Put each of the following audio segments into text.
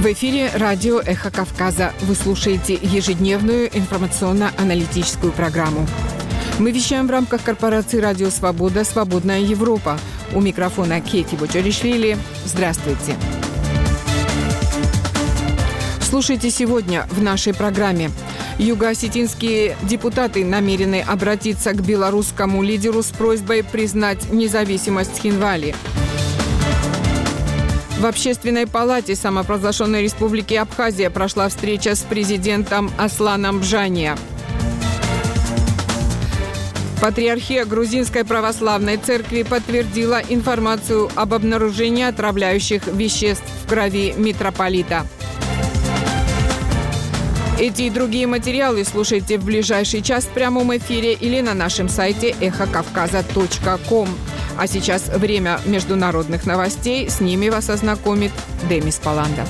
В эфире радио «Эхо Кавказа». Вы слушаете ежедневную информационно-аналитическую программу. Мы вещаем в рамках корпорации «Радио Свобода. Свободная Европа». У микрофона Кети Бочаришвили. Здравствуйте. Слушайте сегодня в нашей программе. Юго-осетинские депутаты намерены обратиться к белорусскому лидеру с просьбой признать независимость Цхинвали. В Общественной палате самопровозглашенной Республики Абхазия прошла встреча с президентом Асланом Бжания. Патриархия Грузинской Православной Церкви подтвердила информацию об обнаружении отравляющих веществ в крови митрополита. Эти и другие материалы слушайте в ближайший час в прямом эфире или на нашем сайте эхокавказа.ком. А сейчас время международных новостей. С ними вас ознакомит Демис Паландов.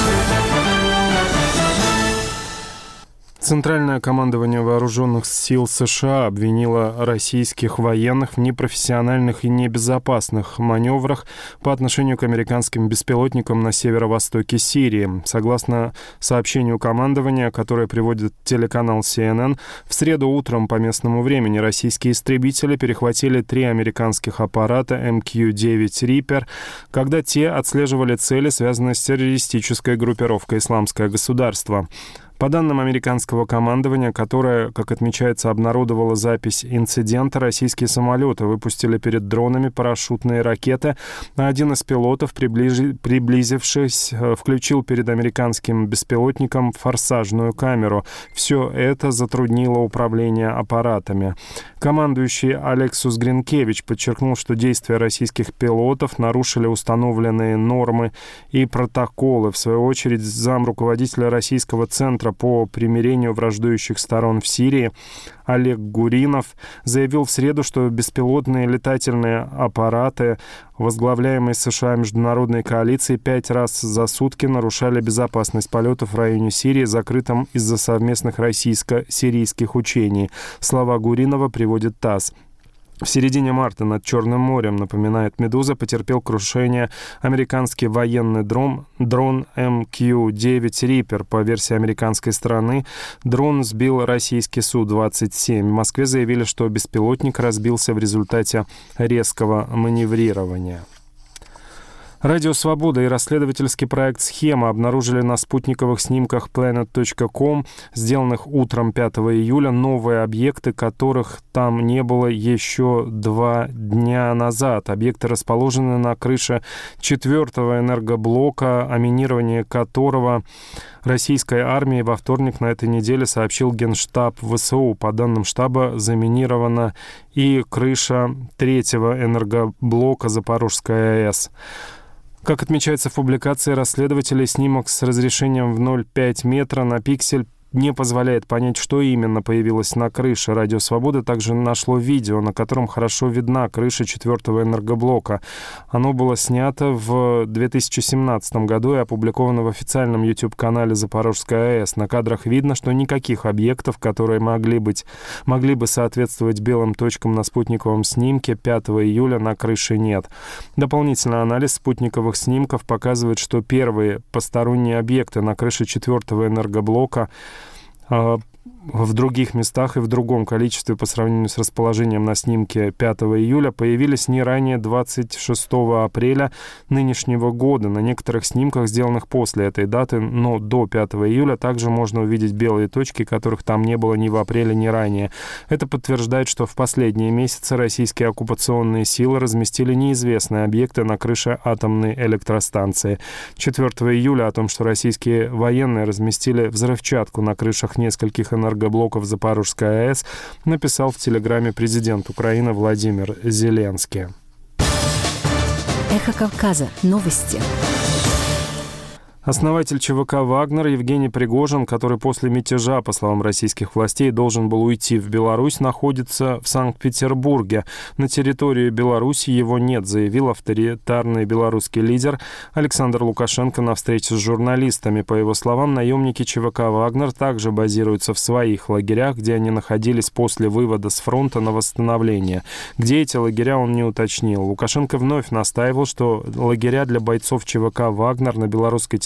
Центральное командование вооруженных сил США обвинило российских военных в непрофессиональных и небезопасных маневрах по отношению к американским беспилотникам на северо-востоке Сирии. Согласно сообщению командования, которое приводит телеканал CNN, в среду утром по местному времени российские истребители перехватили 3 американских аппарата MQ-9 Reaper, когда те отслеживали цели, связанные с террористической группировкой «Исламское государство». По данным американского командования, которое, как отмечается, обнародовало запись инцидента, российские самолеты выпустили перед дронами парашютные ракеты, а один из пилотов, приблизившись, включил перед американским беспилотником форсажную камеру. Все это затруднило управление аппаратами. Командующий Алексус Гринкевич подчеркнул, что действия российских пилотов нарушили установленные нормы и протоколы. В свою очередь, замруководителя Российского центра по примирению враждующих сторон в Сирии Олег Гуринов заявил в среду, что беспилотные летательные аппараты, возглавляемые США международной коалицией, 5 раз за сутки нарушали безопасность полетов в районе Сирии, закрытом из-за совместных российско-сирийских учений. Слова Гуринова приводит ТАСС. В середине марта над Черным морем, напоминает «Медуза», потерпел крушение американский военный дрон MQ-9 Reaper. По версии американской стороны, дрон сбил российский Су-27. В Москве заявили, что беспилотник разбился в результате резкого маневрирования. Радио «Свобода» и расследовательский проект «Схема» обнаружили на спутниковых снимках planet.com, сделанных утром 5 июля, новые объекты, которых там не было еще 2 дня назад. Объекты расположены на крыше 4-го энергоблока, о минировании которого российской армии во вторник на этой неделе сообщил Генштаб ВСУ. По данным штаба, заминирована и крыша 3-го энергоблока Запорожской АЭС. Как отмечается в публикации расследователей, снимок с разрешением в 0,5 метра на пиксель не позволяет понять, что именно появилось на крыше. Радио «Свобода» также нашло видео, на котором хорошо видна крыша 4-го энергоблока. Оно было снято в 2017 году и опубликовано в официальном YouTube-канале Запорожской АЭС. На кадрах видно, что никаких объектов, которые могли бы соответствовать белым точкам на спутниковом снимке 5 июля на крыше нет. Дополнительный анализ спутниковых снимков показывает, что первые посторонние объекты на крыше 4-го энергоблока в других местах и в другом количестве по сравнению с расположением на снимке 5 июля появились не ранее 26 апреля нынешнего года. На некоторых снимках, сделанных после этой даты, но до 5 июля, также можно увидеть белые точки, которых там не было ни в апреле, ни ранее. Это подтверждает, что в последние месяцы российские оккупационные силы разместили неизвестные объекты на крыше атомной электростанции. 4 июля о том, что российские военные разместили взрывчатку на крышах нескольких энергоблоков Запорожской АЭС, написал в Телеграме президент Украины Владимир Зеленский. Эхо Кавказа. Новости. Основатель ЧВК «Вагнер» Евгений Пригожин, который после мятежа, по словам российских властей, должен был уйти в Беларусь, находится в Санкт-Петербурге. На территории Беларуси его нет, заявил авторитарный белорусский лидер Александр Лукашенко на встрече с журналистами. По его словам, наемники ЧВК «Вагнер» также базируются в своих лагерях, где они находились после вывода с фронта на восстановление. Где эти лагеря, он не уточнил. Лукашенко вновь настаивал, что лагеря для бойцов ЧВК «Вагнер» на белорусской территории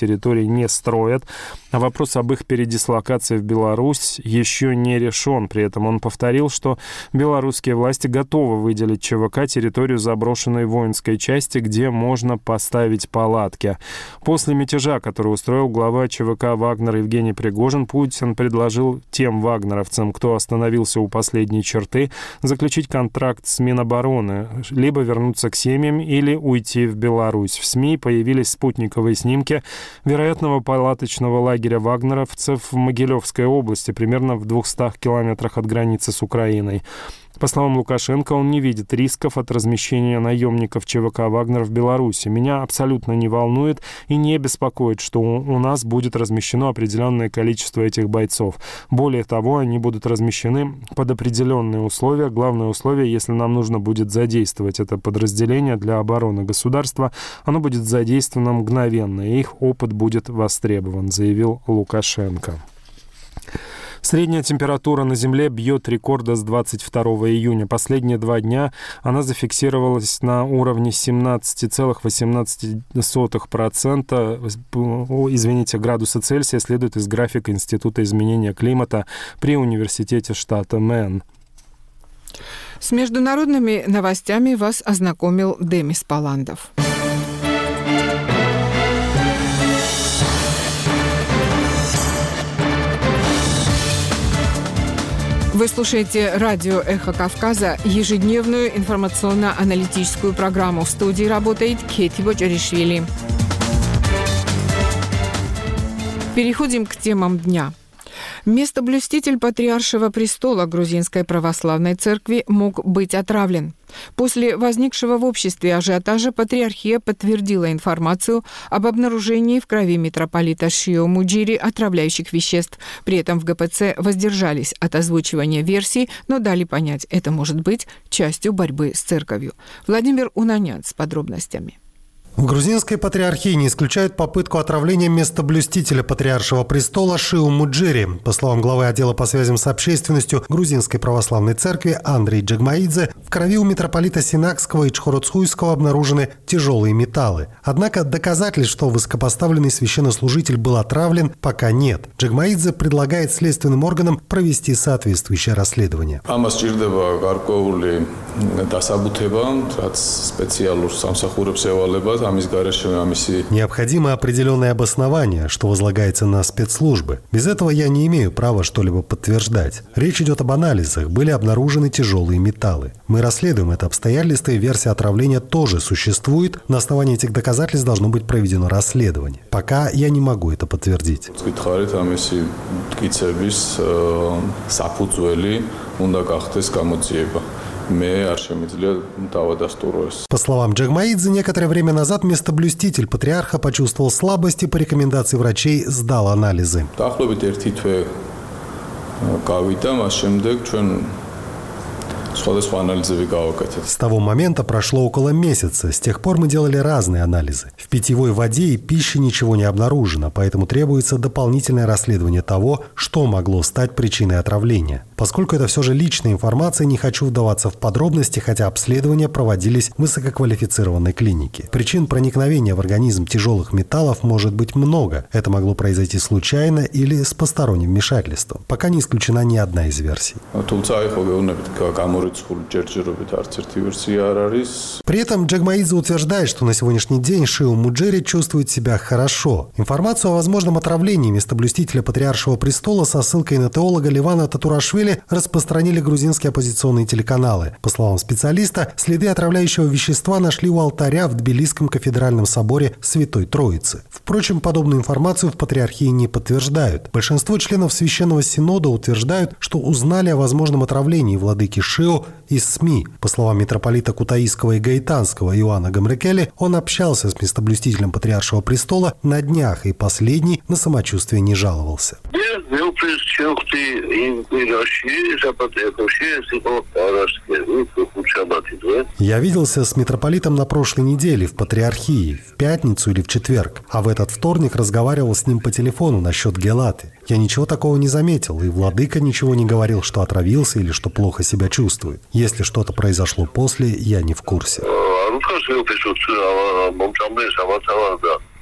территорий не строят, а вопрос об их передислокации в Беларусь еще не решен. При этом он повторил, что белорусские власти готовы выделить ЧВК территорию заброшенной воинской части, где можно поставить палатки. После мятежа, который устроил глава ЧВК «Вагнер» Евгений Пригожин, Путин предложил тем вагнеровцам, кто остановился у последней черты, заключить контракт с Минобороны, либо вернуться к семьям или уйти в Беларусь. В СМИ появились спутниковые снимки вероятного палаточного лагеря вагнеровцев в Могилевской области, примерно в 200 километрах от границы с Украиной. По словам Лукашенко, он не видит рисков от размещения наемников ЧВК «Вагнер» в Беларуси. Меня абсолютно не волнует и не беспокоит, что у нас будет размещено определенное количество этих бойцов. Более того, они будут размещены под определенные условия. Главное условие, если нам нужно будет задействовать это подразделение для обороны государства, оно будет задействовано мгновенно, и их опыт будет востребован, заявил Лукашенко. Средняя температура на Земле бьет рекорды с 22 июня. Последние 2 дня она зафиксировалась на уровне 17,18% градуса Цельсия, следует из графика Института изменения климата при Университете штата Мэн. С международными новостями вас ознакомил Демис Паландов. Вы слушаете радио «Эхо Кавказа», ежедневную информационно-аналитическую программу. В студии работает Кети Боджаришвили. Переходим к темам дня. Местоблюститель Патриаршего престола Грузинской православной церкви мог быть отравлен. После возникшего в обществе ажиотажа Патриархия подтвердила информацию об обнаружении в крови митрополита Шио Муджири отравляющих веществ. При этом в ГПЦ воздержались от озвучивания версий, но дали понять, это может быть частью борьбы с церковью. Владимир Унанян с подробностями. В грузинской патриархии не исключают попытку отравления местоблюстителя Патриаршего престола Шио Муджири. По словам главы отдела по связям с общественностью Грузинской православной церкви Андрей Джагмаидзе, в крови у митрополита Синакского и Чхородскуйского обнаружены тяжелые металлы. Однако доказательств, что высокопоставленный священнослужитель был отравлен, пока нет. Джагмаидзе предлагает следственным органам провести соответствующее расследование. Необходимо определенное обоснование, что возлагается на спецслужбы. Без этого я не имею права что-либо подтверждать. Речь идет об анализах. Были обнаружены тяжелые металлы. Мы расследуем это обстоятельство, и версия отравления тоже существует. На основании этих доказательств должно быть проведено расследование. Пока я не могу это подтвердить. По словам Джагмаидзе, некоторое время назад местоблюститель патриарха почувствовал слабость и по рекомендации врачей сдал анализы. С того момента прошло около месяца. С тех пор мы делали разные анализы. В питьевой воде и пище ничего не обнаружено, поэтому требуется дополнительное расследование того, что могло стать причиной отравления. Поскольку это все же личная информация, не хочу вдаваться в подробности, хотя обследования проводились в высококвалифицированной клинике. Причин проникновения в организм тяжелых металлов может быть много. Это могло произойти случайно или с посторонним вмешательством. Пока не исключена ни одна из версий. При этом Джагмаидзе утверждает, что на сегодняшний день Шио Муджири чувствует себя хорошо. Информацию о возможном отравлении местоблюстителя Патриаршего престола со ссылкой на теолога Левана Татурашвили распространили грузинские оппозиционные телеканалы. По словам специалиста, следы отравляющего вещества нашли у алтаря в Тбилисском кафедральном соборе Святой Троицы. Впрочем, подобную информацию в Патриархии не подтверждают. Большинство членов Священного Синода утверждают, что узнали о возможном отравлении владыки Шио из СМИ. По словам митрополита Кутаисского и Гаитанского Иоанна Гамрекели, он общался с местоблюстителем Патриаршего престола на днях, и последний на самочувствие не жаловался. Я виделся с митрополитом на прошлой неделе в Патриархии, в пятницу или в четверг, а в этот вторник разговаривал с ним по телефону насчет Гелаты. Я ничего такого не заметил, и владыка ничего не говорил, что отравился или что плохо себя чувствует. Если что-то произошло после, я не в курсе.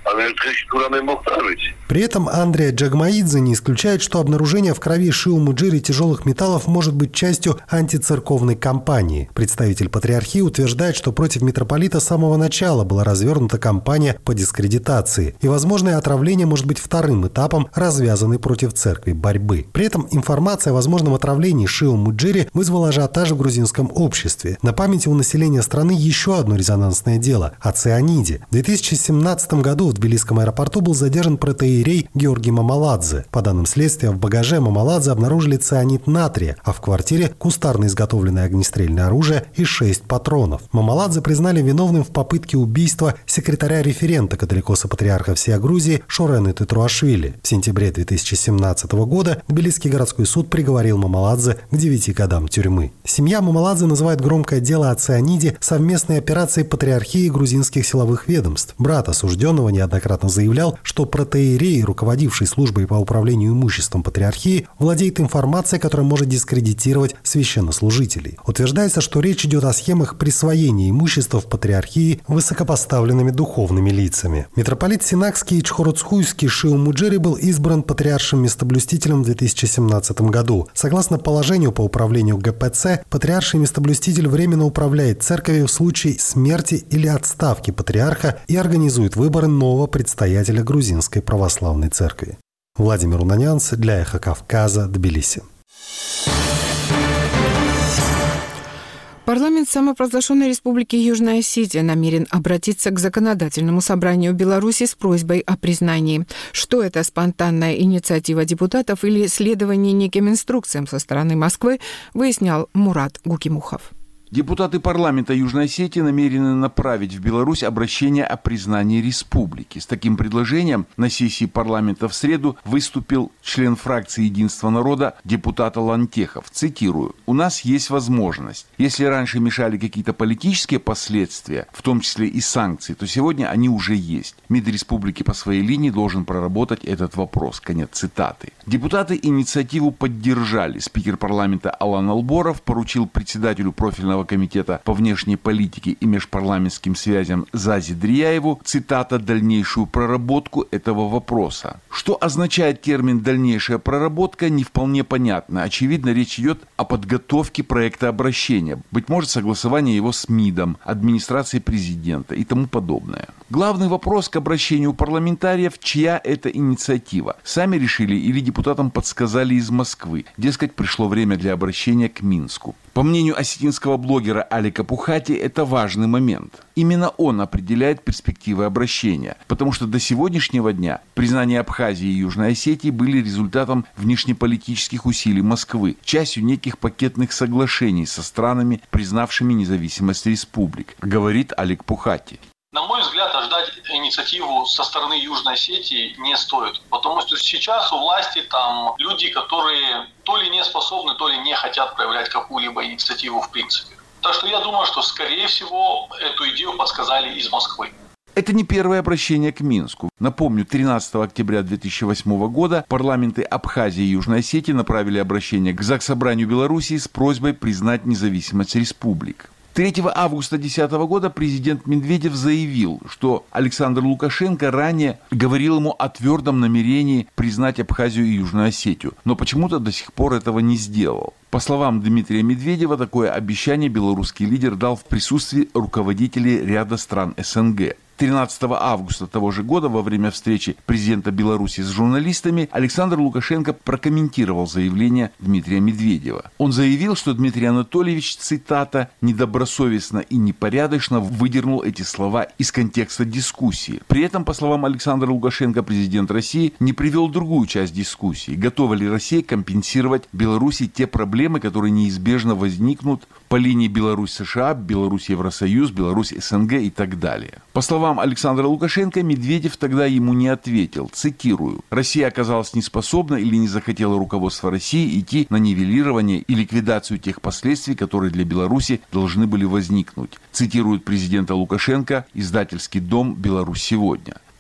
При этом Андреа Джагмаидзе не исключает, что обнаружение в крови Шиу Муджири тяжелых металлов может быть частью антицерковной кампании. Представитель патриархии утверждает, что против митрополита с самого начала была развернута кампания по дискредитации, и возможное отравление может быть вторым этапом развязанной против церкви борьбы. При этом информация о возможном отравлении Шиу Муджири вызвала ажиотаж в грузинском обществе. На памяти у населения страны еще одно резонансное дело – о цианиде. В 2017 году в Тбилисском аэропорту был задержан протоиерей Георгий Мамаладзе. По данным следствия, в багаже Мамаладзе обнаружили цианид натрия, а в квартире кустарно изготовленное огнестрельное оружие и 6 патронов. Мамаладзе признали виновным в попытке убийства секретаря-референта католикоса патриарха всея Грузии Шорены Тетруашвили. В сентябре 2017 года Тбилисский городской суд приговорил Мамаладзе к 9 годам тюрьмы. Семья Мамаладзе называет громкое дело о цианиде совместной операцией патриархии и грузинских силовых ведомств. Брат осужденного неоднократно заявлял, что протоиерей, руководивший службой по управлению имуществом патриархии, владеет информацией, которая может дискредитировать священнослужителей. Утверждается, что речь идет о схемах присвоения имущества в патриархии высокопоставленными духовными лицами. Митрополит Синакский и Чхородсхуйский Шиу Муджири был избран патриаршим местоблюстителем в 2017 году. Согласно положению по управлению ГПЦ, патриарший местоблюститель временно управляет церковью в случае смерти или отставки патриарха и организует выборы нового предстоятеля грузинской православной церкви. Владимир Унанянц для Эхо Кавказа, Тбилиси. Парламент самопровозглашенной Республики Южная Осетия намерен обратиться к Законодательному собранию Беларуси с просьбой о признании. Что это, спонтанная инициатива депутатов или следование неким инструкциям со стороны Москвы, выяснял Мурат Гукимухов. Депутаты парламента Южной Осетии намерены направить в Беларусь обращение о признании республики. С таким предложением на сессии парламента в среду выступил член фракции «Единство народа» депутат Лантехов. Цитирую: «У нас есть возможность. Если раньше мешали какие-то политические последствия, в том числе и санкции, то сегодня они уже есть. МИД республики по своей линии должен проработать этот вопрос». Конец цитаты. Депутаты инициативу поддержали. Спикер парламента Алан Алборов поручил председателю профильного комитета по внешней политике и межпарламентским связям Зази Дрияеву, цитата, «дальнейшую проработку этого вопроса». Что означает термин «дальнейшая проработка», не вполне понятно. Очевидно, речь идет о подготовке проекта обращения, быть может, согласование его с МИДом, администрацией президента и тому подобное. Главный вопрос к обращению парламентариев: чья это инициатива? Сами решили или депутатам подсказали из Москвы? Дескать, пришло время для обращения к Минску. По мнению осетинского блогера Алика Пухати, это важный момент. Именно он определяет перспективы обращения, потому что до сегодняшнего дня признание Абхазии и Южной Осетии были результатом внешнеполитических усилий Москвы, частью неких пакетных соглашений со странами, признавшими независимость республик, говорит Алик Пухати. На мой взгляд, ждать инициативу со стороны Южной Осетии не стоит. Потому что сейчас у власти там люди, которые то ли не способны, то ли не хотят проявлять какую-либо инициативу в принципе. Так что я думаю, что, скорее всего, эту идею подсказали из Москвы. Это не первое обращение к Минску. Напомню, 13 октября 2008 года парламенты Абхазии и Южной Осетии направили обращение к Заксобранию Белоруссии с просьбой признать независимость республик. 3 августа 2010 года президент Медведев заявил, что Александр Лукашенко ранее говорил ему о твердом намерении признать Абхазию и Южную Осетию, но почему-то до сих пор этого не сделал. По словам Дмитрия Медведева, такое обещание белорусский лидер дал в присутствии руководителей ряда стран СНГ. 13 августа того же года во время встречи президента Беларуси с журналистами Александр Лукашенко прокомментировал заявление Дмитрия Медведева. Он заявил, что Дмитрий Анатольевич, цитата, «недобросовестно и непорядочно выдернул эти слова из контекста дискуссии». При этом, по словам Александра Лукашенко, президент России не привел другую часть дискуссии. Готова ли Россия компенсировать Беларуси те проблемы, которые неизбежно возникнут по линии Беларусь-США, Беларусь-Евросоюз, Беларусь-СНГ и так далее. По словам Александра Лукашенко, Медведев тогда ему не ответил. Цитирую: «Россия оказалась неспособна или не захотела руководство России идти на нивелирование и ликвидацию тех последствий, которые для Беларуси должны были возникнуть», цитирует президента Лукашенко издательский дом «Беларусь сегодня».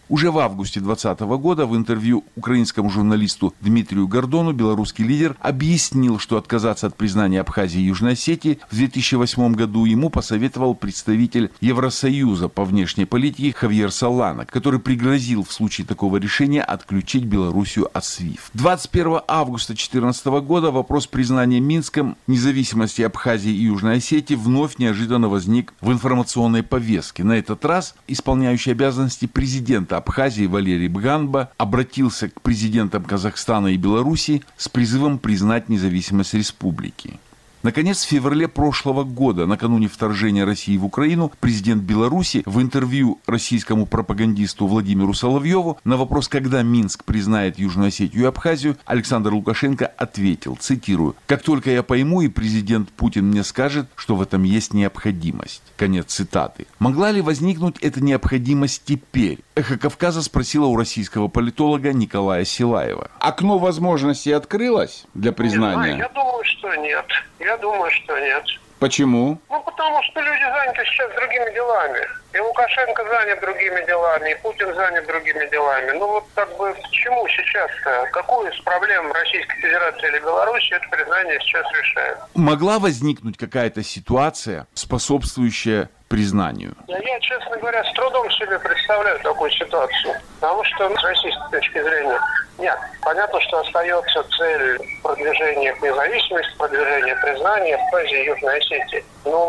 Уже в августе 2020 года в интервью украинскому журналисту Дмитрию Гордону белорусский лидер объяснил, что отказаться от признания Абхазии и Южной Осетии в 2008 году ему посоветовал представитель Евросоюза по внешней политике Хавьер Солана, который пригрозил в случае такого решения отключить Белоруссию от SWIFT. 21 августа 2014 года вопрос признания Минском независимости Абхазии и Южной Осетии вновь неожиданно возник в информационной повестке. На этот раз исполняющий обязанности президента Абхазии Валерий Бганба обратился к президентам Казахстана и Беларуси с призывом признать независимость республики. Наконец, в феврале прошлого года, накануне вторжения России в Украину, президент Беларуси в интервью российскому пропагандисту Владимиру Соловьеву на вопрос, когда Минск признает Южную Осетию и Абхазию, Александр Лукашенко ответил, цитирую, «Как только я пойму, и президент Путин мне скажет, что в этом есть необходимость». Конец цитаты. Могла ли возникнуть эта необходимость теперь? «Эхо Кавказа» спросила у российского политолога Николая Силаева. Окно возможностей открылось для признания? Я думаю, что нет. Я думаю, что нет. Почему? Потому что люди заняты сейчас другими делами. И Лукашенко занят другими делами, и Путин занят другими делами. К чему сейчас-то? Какую из проблем Российской Федерации или Беларуси это признание сейчас решает? Могла возникнуть какая-то ситуация, способствующая признанию? Я, честно говоря, с трудом себе представляю такую ситуацию. Потому что с российской точки зрения нет. Понятно, что остается цель продвижения к независимости, продвижения признания Абхазии и Южной Осетии.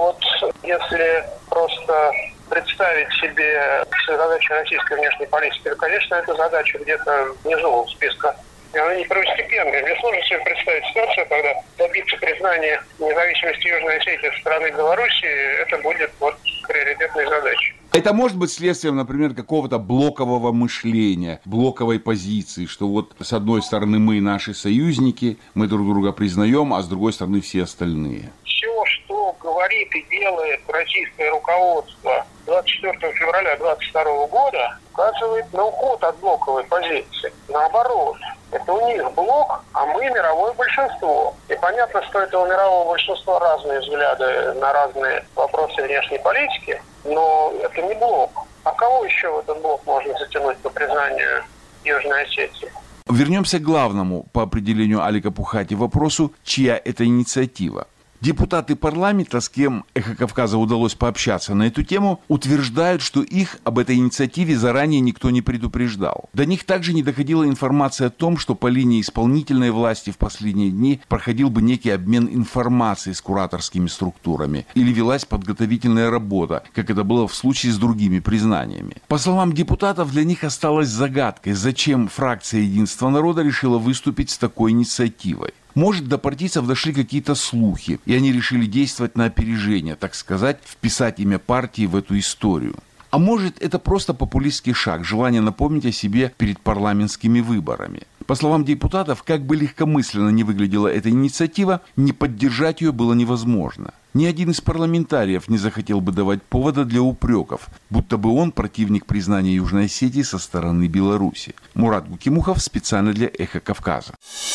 Если просто представить себе задачу российской внешней политики, то, конечно, эта задача где-то внизу списка. Она не первостепенная. Мне сложно себе представить ситуацию, когда добиться признания независимости Южной Осетии со стороны Белоруссии, это будет приоритетной задачей. Это может быть следствием, например, какого-то блокового мышления, блоковой позиции, что с одной стороны мы наши союзники, мы друг друга признаем, а с другой стороны все остальные. Все, что говорит и делает российское руководство 24 февраля 2022 года, указывает на уход от блоковой позиции. Наоборот, это у них блок, а мы мировое большинство. И понятно, что это у мирового большинства разные взгляды на разные вопросы внешней политики, но это не блок. А кого еще в этот блок можно затянуть по признанию Южной Осетии? Вернемся к главному по определению Алика Пухати вопросу, чья это инициатива. Депутаты парламента, с кем «Эхо Кавказа» удалось пообщаться на эту тему, утверждают, что их об этой инициативе заранее никто не предупреждал. До них также не доходила информация о том, что по линии исполнительной власти в последние дни проходил бы некий обмен информацией с кураторскими структурами или велась подготовительная работа, как это было в случае с другими признаниями. По словам депутатов, для них осталось загадкой, зачем фракция «Единства народа» решила выступить с такой инициативой. Может, до партийцев дошли какие-то слухи, и они решили действовать на опережение, так сказать, вписать имя партии в эту историю. А может, это просто популистский шаг, желание напомнить о себе перед парламентскими выборами. По словам депутатов, как бы легкомысленно ни выглядела эта инициатива, не поддержать ее было невозможно. Ни один из парламентариев не захотел бы давать повода для упреков, будто бы он противник признания Южной Осетии со стороны Беларуси. Мурат Гукимухов специально для «Эхо Кавказа».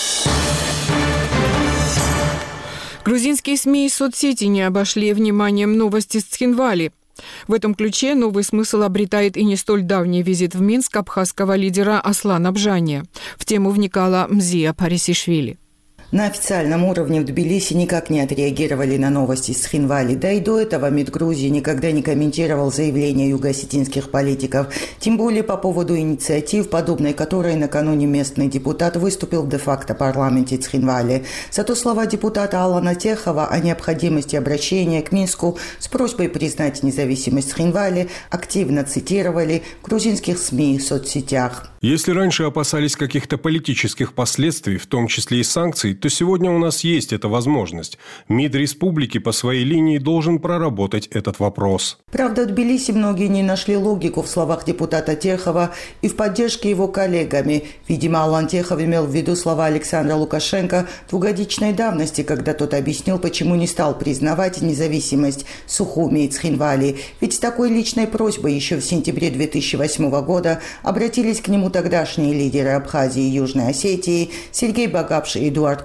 Грузинские СМИ и соцсети не обошли вниманием новости с Цхинвали. В этом ключе новый смысл обретает и не столь давний визит в Минск абхазского лидера Аслана Бжания. В тему вникала Мзия Парисишвили. На официальном уровне в Тбилиси никак не отреагировали на новости с Цхинвали. Да и до этого МИД Грузии никогда не комментировал заявления юго-осетинских политиков. Тем более по поводу инициатив, подобной которой накануне местный депутат выступил в де-факто парламенте Цхинвали. Зато слова депутата Алана Техова о необходимости обращения к Минску с просьбой признать независимость Цхинвали активно цитировали в грузинских СМИ и соцсетях. Если раньше опасались каких-то политических последствий, в том числе и санкций, то сегодня у нас есть эта возможность. МИД республики по своей линии должен проработать этот вопрос. Правда, в Тбилиси многие не нашли логику в словах депутата Техова и в поддержке его коллегами. Видимо, Алан Техов имел в виду слова Александра Лукашенко двухгодичной давности, когда тот объяснил, почему не стал признавать независимость Сухуми и Цхинвали. Ведь с такой личной просьбой еще в сентябре 2008 года обратились к нему тогдашние лидеры Абхазии и Южной Осетии Сергей Багапш и Эдуард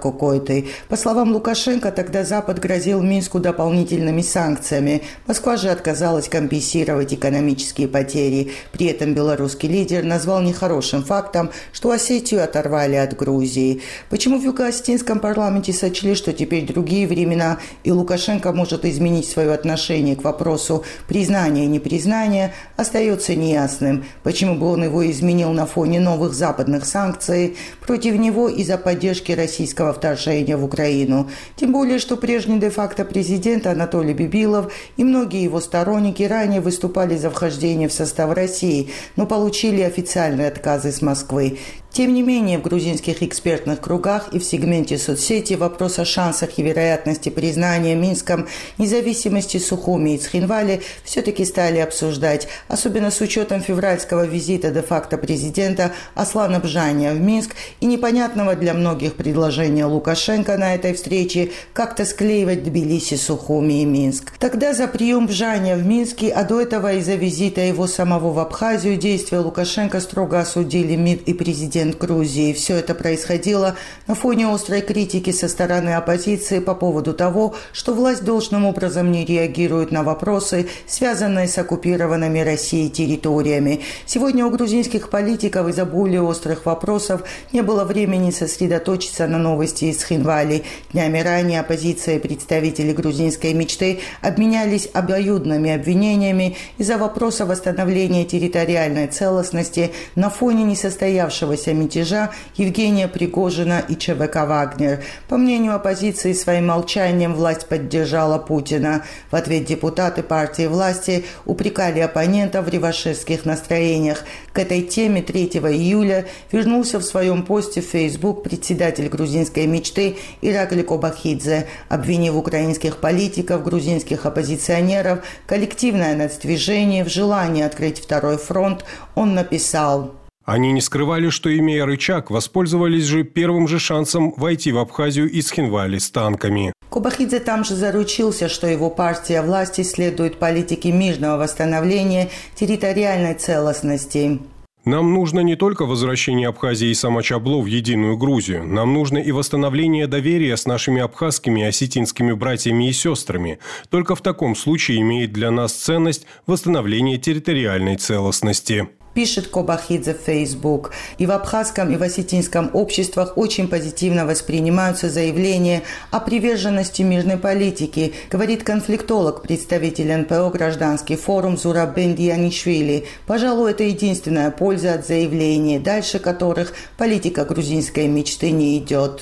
какой-то. По словам Лукашенко, тогда Запад грозил Минску дополнительными санкциями. Москва же отказалась компенсировать экономические потери. При этом белорусский лидер назвал нехорошим фактом, что Осетию оторвали от Грузии. Почему в юго-осетинском парламенте сочли, что теперь другие времена, и Лукашенко может изменить свое отношение к вопросу признания и непризнания, остается неясным. Почему бы он его изменил на фоне новых западных санкций против него из-за поддержки российского вторжения в Украину. Тем более, что прежний де-факто президент Анатолий Бибилов и многие его сторонники ранее выступали за вхождение в состав России, но получили официальные отказы с Москвы. Тем не менее, в грузинских экспертных кругах и в сегменте соцсети вопрос о шансах и вероятности признания Минском независимости Сухуми и Цхинвали все-таки стали обсуждать, особенно с учетом февральского визита де-факто президента Аслана Бжания в Минск и непонятного для многих предложения Лукашенко на этой встрече как-то склеивать Тбилиси, Сухуми и Минск. Тогда за прием Бжания в Минске, а до этого из-за визита его самого в Абхазию, действия Лукашенко строго осудили МИД и президент Грузии. Все это происходило на фоне острой критики со стороны оппозиции по поводу того, что власть должным образом не реагирует на вопросы, связанные с оккупированными Россией территориями. Сегодня у грузинских политиков из-за более острых вопросов не было времени сосредоточиться на новости из Цхинвали. Днями ранее оппозиция и представители грузинской мечты обменялись обоюдными обвинениями из-за вопроса восстановления территориальной целостности на фоне несостоявшегося мятежа Евгения Пригожина и ЧВК «Вагнер». По мнению оппозиции, своим молчанием власть поддержала Путина. В ответ депутаты партии власти упрекали оппонентов в реваншистских настроениях. К этой теме 3 июля вернулся в своем посте в Facebook председатель грузинской мечты Иракли Кобахидзе, обвинив украинских политиков, грузинских оппозиционеров, коллективное нацдвижение в желании открыть второй фронт. Он написал: Они не скрывали, что, имея рычаг, воспользовались же первым же шансом войти в Абхазию из Цхинвали с танками. Кобахидзе там же заручился, что его партия власти следует политике мирного восстановления территориальной целостности. Нам нужно не только возвращение Абхазии и Самачабло в единую Грузию. Нам нужно и восстановление доверия с нашими абхазскими и осетинскими братьями и сестрами. Только в таком случае имеет для нас ценность восстановление территориальной целостности. Пишет Кобахидзе в Facebook. И в абхазском, и в осетинском обществах очень позитивно воспринимаются заявления о приверженности мирной политики, говорит конфликтолог, представитель НПО «Гражданский форум» Зураб Бендианишвили. Пожалуй, это единственная польза от заявлений, дальше которых политика грузинской мечты не идет.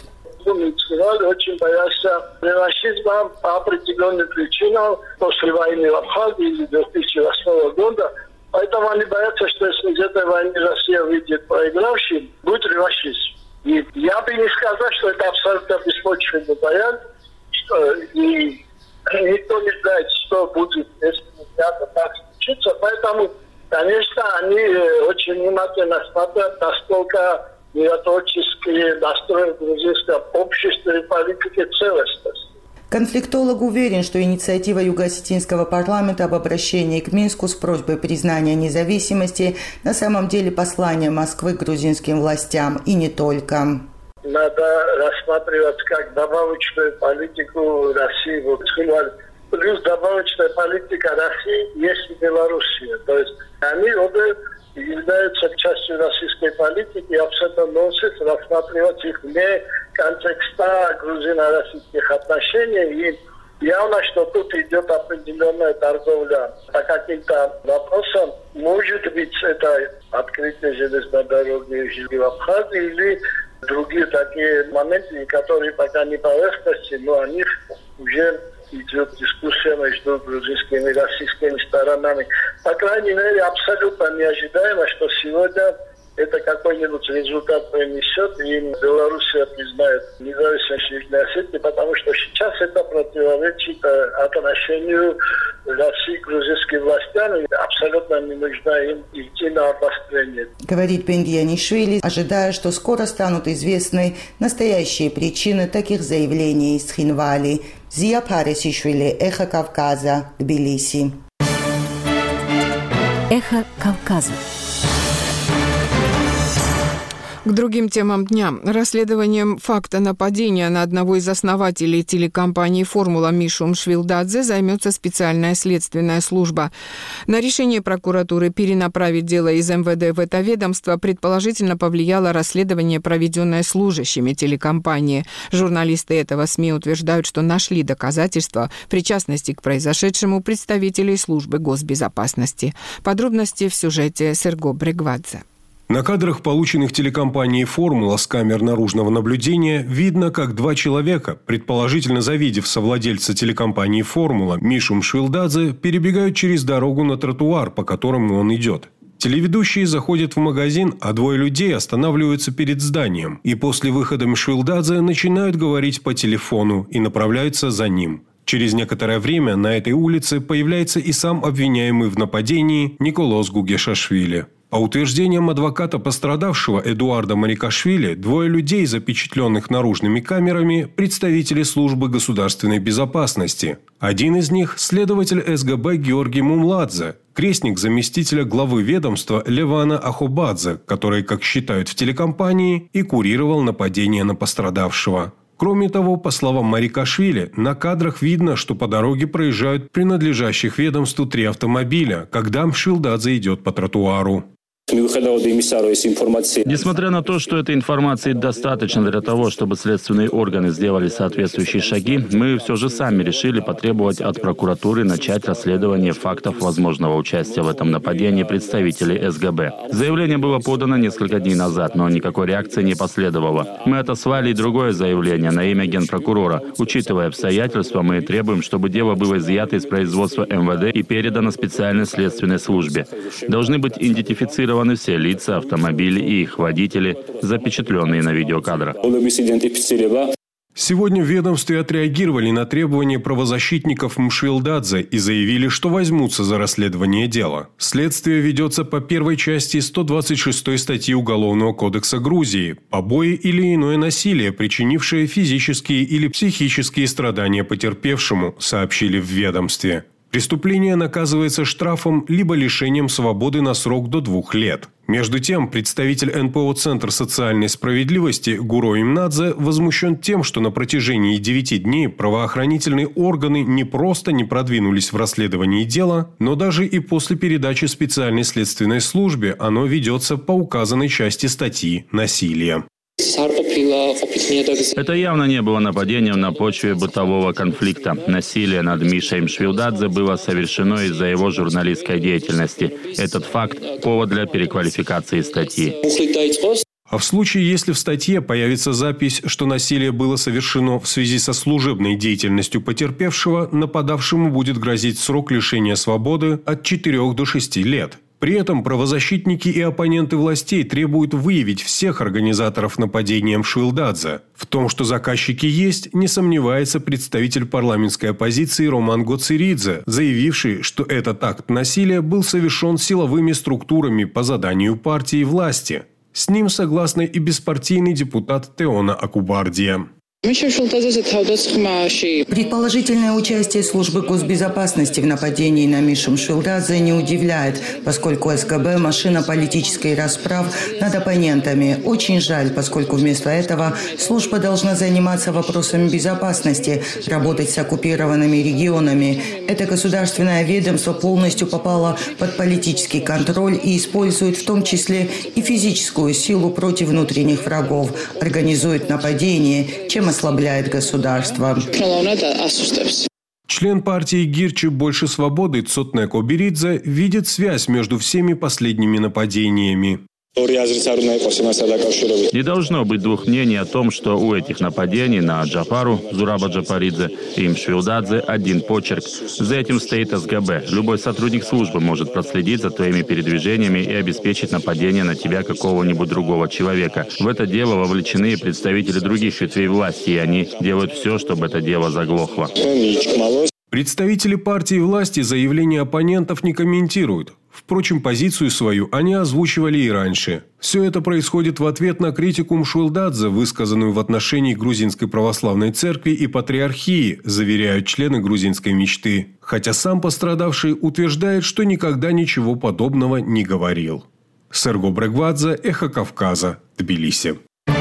Очень боятся реваншизма по определенным причинам после войны в Абхазии 2008 года. Поэтому они боятся, что если из этой войны Россия выйдет проигравшим, будет реваншизм. И я бы не сказал, что это абсолютно беспочвенный вариант. И никто не знает, что будет, если так случится. Поэтому, конечно, они очень внимательно смотрят, насколько миротворчески настроен в грузинском обществе и политике целостности. Конфликтолог уверен, что инициатива Юго-Осетинского парламента об обращении к Минску с просьбой признания независимости на самом деле послание Москвы к грузинским властям, и не только. Надо рассматривать как добавочную политику России. Плюс добавочная политика России есть и Белоруссия. То есть они обе являются частью российской политики, и абсолютно нонсенс рассматривать их вне контекста грузино-российских отношений. И явно, что тут идет определенная торговля по каким-то вопросам. Может быть, это открытие железной дороги в Абхазии или другие такие моменты, которые пока не поверхностны, но о них уже идет дискуссия между грузинскими и российскими сторонами. По крайней мере, абсолютно неожидаемо, что сегодня это какой-нибудь результат принесет, и Белоруссия признает независимость Южной Осетии, потому что сейчас это противоречит отношению России к грузинским властям, и абсолютно не нужно им идти на обострение. Говорит Бендианишвили, ожидая, что скоро станут известны настоящие причины таких заявлений из Цхинвали. Зия Парисишвили, Эхо Кавказа, Тбилиси. Эхо Кавказа. К другим темам дня. Расследованием факта нападения на одного из основателей телекомпании «Формула» Мишу Мшвилдадзе займется специальная следственная служба. На решение прокуратуры перенаправить дело из МВД в это ведомство предположительно повлияло расследование, проведенное служащими телекомпании. Журналисты этого СМИ утверждают, что нашли доказательства причастности к произошедшему представителей службы госбезопасности. Подробности в сюжете Серго Брегвадзе. На кадрах, полученных телекомпанией «Формула» с камер наружного наблюдения, видно, как два человека, предположительно завидев совладельца телекомпании «Формула» Мишу Мшвилдадзе, перебегают через дорогу на тротуар, по которому он идет. Телеведущие заходят в магазин, а двое людей останавливаются перед зданием. И после выхода Мшвилдадзе начинают говорить по телефону и направляются за ним. Через некоторое время на этой улице появляется и сам обвиняемый в нападении Николос Гугешашвили. По утверждениям адвоката пострадавшего Эдуарда Марикашвили, двое людей, запечатленных наружными камерами, представители службы государственной безопасности. Один из них – следователь СГБ Георгий Мумладзе, крестник заместителя главы ведомства Левана Ахобадзе, который, как считают в телекомпании, и курировал нападение на пострадавшего. Кроме того, по словам Марикашвили, на кадрах видно, что по дороге проезжают принадлежащих ведомству 3 автомобиля, когда Мшвилдадзе идет по тротуару. Несмотря на то, что этой информации достаточно для того, чтобы следственные органы сделали соответствующие шаги, мы все же сами решили потребовать от прокуратуры начать расследование фактов возможного участия в этом нападении представителей СГБ. Заявление было подано несколько дней назад, но никакой реакции не последовало. Мы отослали и другое заявление на имя генпрокурора. Учитывая обстоятельства, мы требуем, чтобы дело было изъято из производства МВД и передано специальной следственной службе. Должны быть идентифицированы все лица, автомобили и их водители, запечатленные на видеокадрах. Сегодня в ведомстве отреагировали на требования правозащитников Мшвилдадзе и заявили, что возьмутся за расследование дела. Следствие ведется по первой части 126 статьи Уголовного кодекса Грузии «Побои или иное насилие, причинившее физические или психические страдания потерпевшему», сообщили в ведомстве. Преступление наказывается штрафом либо лишением свободы на срок до 2 лет. Между тем, представитель НПО «Центр социальной справедливости» Гуро Имнадзе возмущен тем, что на протяжении 9 дней правоохранительные органы не просто не продвинулись в расследовании дела, но даже и после передачи специальной следственной службе оно ведется по указанной части статьи «Насилие». Это явно не было нападением на почве бытового конфликта. Насилие над Мишей Мшвилдадзе было совершено из-за его журналистской деятельности. Этот факт – повод для переквалификации статьи. А в случае, если в статье появится запись, что насилие было совершено в связи со служебной деятельностью потерпевшего, нападавшему будет грозить срок лишения свободы от 4 до 6 лет. При этом правозащитники и оппоненты властей требуют выявить всех организаторов нападения Мшвилдадзе. В том, что заказчики есть, не сомневается представитель парламентской оппозиции Роман Гоцеридзе, заявивший, что этот акт насилия был совершен силовыми структурами по заданию партии власти. С ним согласны и беспартийный депутат Теона Акубардия. Предположительное участие службы госбезопасности в нападении на Мишу Мшвилдадзе не удивляет, поскольку СКБ – машина политической расправ над оппонентами. Очень жаль, поскольку вместо этого служба должна заниматься вопросами безопасности, работать с оккупированными регионами. Это государственное ведомство полностью попало под политический контроль и использует в том числе и физическую силу против внутренних врагов, организует нападения, чем ослабляет государство. Член партии «Гирчи. Больше свободы» Цотнек Оберидзе видит связь между всеми последними нападениями. Не должно быть двух мнений о том, что у этих нападений на Джафару, Зураба Джапаридзе и Мшвилдадзе один почерк. За этим стоит СГБ. Любой сотрудник службы может проследить за твоими передвижениями и обеспечить нападение на тебя какого-нибудь другого человека. В это дело вовлечены представители других ветвей власти, и они делают все, чтобы это дело заглохло. Представители партии власти заявления оппонентов не комментируют. Впрочем, позицию свою они озвучивали и раньше. Все это происходит в ответ на критику Мшвилдадзе, высказанную в отношении Грузинской православной церкви и патриархии, заверяют члены грузинской мечты. Хотя сам пострадавший утверждает, что никогда ничего подобного не говорил. Серго Брегвадзе, Эхо Кавказа, Тбилиси.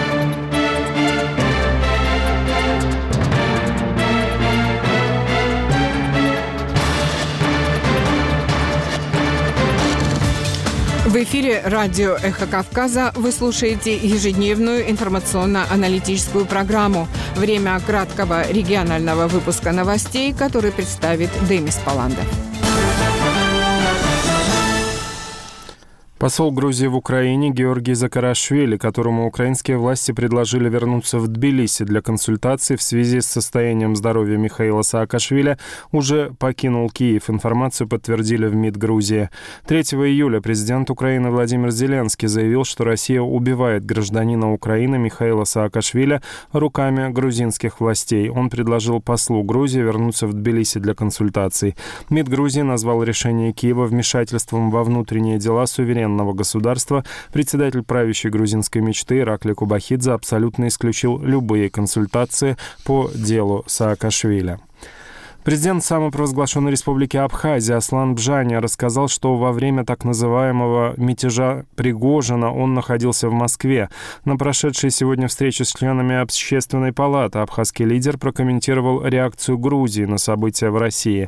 В эфире радио «Эхо Кавказа» вы слушаете ежедневную информационно-аналитическую программу. Время краткого регионального выпуска новостей, который представит Демис Паландов. Посол Грузии в Украине Георгий Закарашвили, которому украинские власти предложили вернуться в Тбилиси для консультаций в связи с состоянием здоровья Михаила Саакашвили, уже покинул Киев. Информацию подтвердили в МИД Грузии. 3 июля президент Украины Владимир Зеленский заявил, что Россия убивает гражданина Украины Михаила Саакашвили руками грузинских властей. Он предложил послу Грузии вернуться в Тбилиси для консультаций. МИД Грузии назвал решение Киева вмешательством во внутренние дела суверенного государства. Председатель правящей грузинской мечты Иракли Кубахидзе абсолютно исключил любые консультации по делу Саакашвили. Президент самопровозглашенной республики Абхазия Аслан Бжаня рассказал, что во время так называемого мятежа Пригожина он находился в Москве. На прошедшей сегодня встрече с членами Общественной палаты абхазский лидер прокомментировал реакцию Грузии на события в России.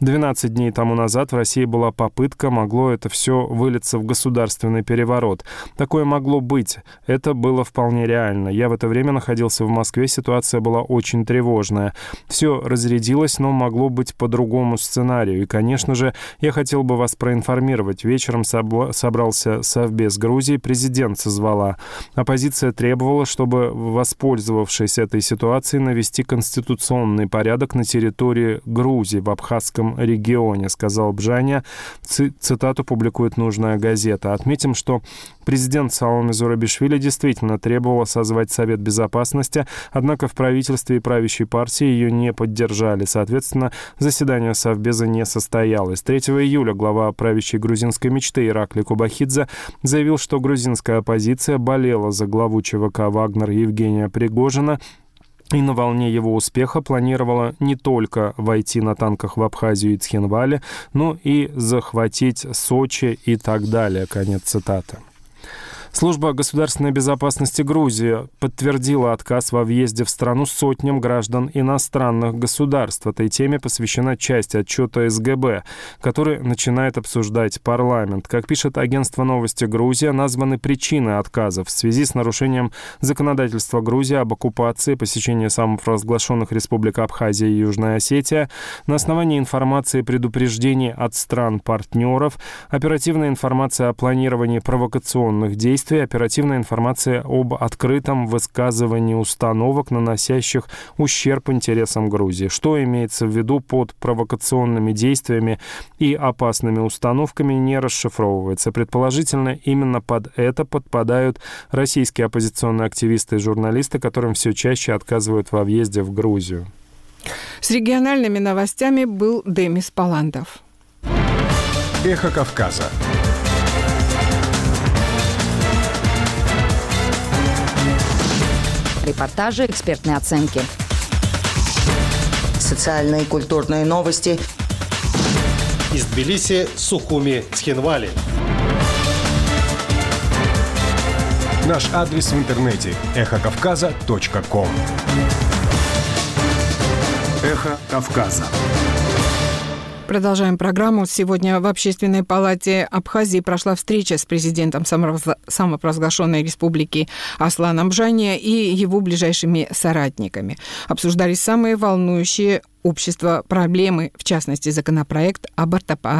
12 дней тому назад в России была попытка, могло это все вылиться в государственный переворот. Такое могло быть. Это было вполне реально. Я в это время находился в Москве, ситуация была очень тревожная. Все разрядилось, но могло быть по другому сценарию. И, конечно же, я хотел бы вас проинформировать. Вечером собрался Совбез Грузии, президент созвала. Оппозиция требовала, чтобы, воспользовавшись этой ситуацией, навести конституционный порядок на территории Грузии в Абхазском регионе, сказал Бжаня. Цитату публикует нужная газета. Отметим, что президент Саломе Зурабишвили действительно требовала созвать Совет Безопасности, однако в правительстве и правящей партии ее не поддержали. Соответственно, заседание Совбеза не состоялось. 3 июля глава правящей грузинской мечты Иракли Кубахидзе заявил, что грузинская оппозиция болела за главу ЧВК «Вагнер» Евгения Пригожина и на волне его успеха планировала не только войти на танках в Абхазию и Цхинвали, но и захватить Сочи и так далее. Конец цитаты. Служба государственной безопасности Грузии подтвердила отказ во въезде в страну сотням граждан иностранных государств. Этой теме посвящена часть отчета СГБ, который начинает обсуждать парламент. Как пишет агентство новости «Грузия», названы причины отказов в связи с нарушением законодательства Грузии об оккупации, посещении самопровозглашенных республик Абхазия и Южная Осетия, на основании информации и предупреждений от стран-партнеров, оперативная информация о планировании провокационных действий, оперативная информация об открытом высказывании установок, наносящих ущерб интересам Грузии. Что имеется в виду под провокационными действиями и опасными установками, не расшифровывается. Предположительно, именно под это подпадают российские оппозиционные активисты и журналисты, которым все чаще отказывают во въезде в Грузию. С региональными новостями был Демис Паландов. Эхо Кавказа. Репортажи, экспертные оценки. Социальные и культурные новости. Из Тбилиси, Сухуми, Цхинвали. Наш адрес в интернете – эхокавказа.ком. Эхо Кавказа. Продолжаем программу. Сегодня в Общественной палате Абхазии прошла встреча с президентом самопровозглашенной республики Асланом Бжаня и его ближайшими соратниками. Обсуждались самые волнующие общество проблемы, в частности, законопроект об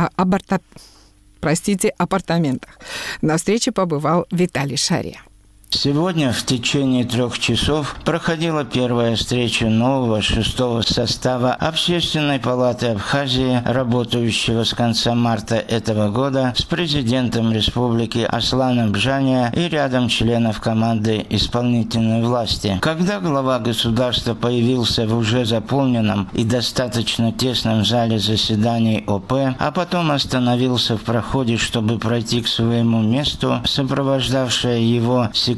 апартаментах. На встрече побывал Виталий Шария. Сегодня в течение 3 часов проходила первая встреча нового 6-го состава Общественной палаты Абхазии, работающего с конца марта этого года, с президентом республики Асланом Бжаня и рядом членов команды исполнительной власти. Когда глава государства появился в уже заполненном и достаточно тесном зале заседаний ОП, а потом остановился в проходе, чтобы пройти к своему месту, сопровождавшая его секретарь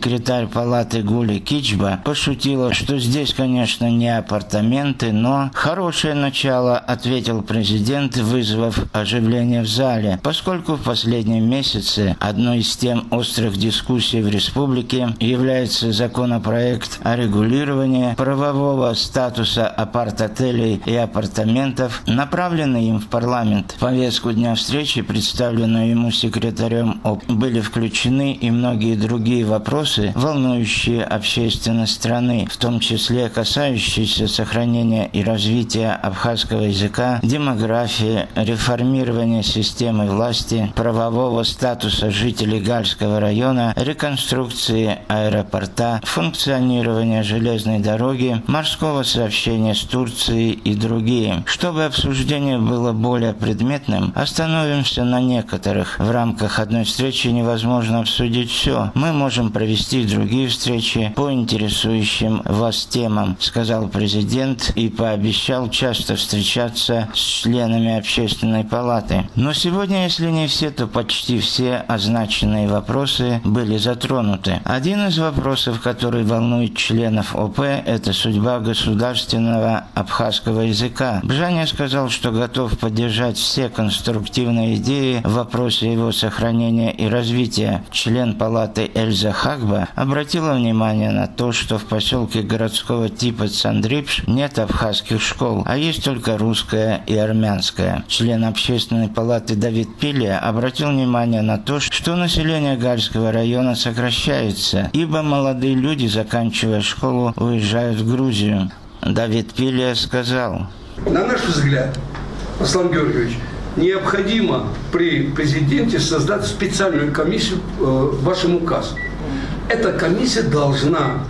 секретарь палаты Гули Кичба пошутила, что здесь, конечно, не апартаменты, но хорошее начало, ответил президент, вызвав оживление в зале, поскольку в последние месяцы одной из тем острых дискуссий в республике является законопроект о регулировании правового статуса апарт-отелей и апартаментов, направленный им в парламент. В повестку дня встречи, представленную ему секретарем ОП, были включены и многие другие вопросы, волнующие общественность страны, в том числе касающиеся сохранения и развития абхазского языка, демографии, реформирования системы власти, правового статуса жителей Гальского района, реконструкции аэропорта, функционирования железной дороги, морского сообщения с Турцией и другие. Чтобы обсуждение было более предметным, остановимся на некоторых. В рамках одной встречи невозможно обсудить все. Мы можем провести другие встречи по интересующим вас темам, сказал президент и пообещал часто встречаться с членами Общественной палаты. Но сегодня, если не все, то почти все означенные вопросы были затронуты. Один из вопросов, который волнует членов ОП, это судьба государственного абхазского языка. Бжаня сказал, что готов поддержать все конструктивные идеи в вопросе его сохранения и развития. Член палаты Эльза Хагба обратила внимание на то, что в поселке городского типа Цандрипш нет абхазских школ, а есть только русская и армянская. Член Общественной палаты Давид Пилия обратил внимание на то, что население Гальского района сокращается, ибо молодые люди, заканчивая школу, уезжают в Грузию. Давид Пилия сказал: на наш взгляд, Аслан Георгиевич, необходимо при президенте создать специальную комиссию вашим указом. Эта комиссия должна,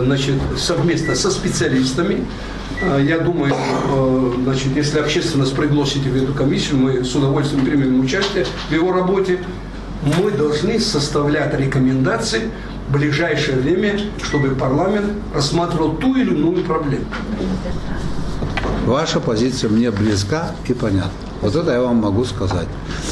совместно со специалистами, я думаю, если общественность пригласите в эту комиссию, мы с удовольствием примем участие в его работе. Мы должны составлять рекомендации в ближайшее время, чтобы парламент рассматривал ту или иную проблему. Ваша позиция мне близка и понятна. Вот это я вам могу сказать.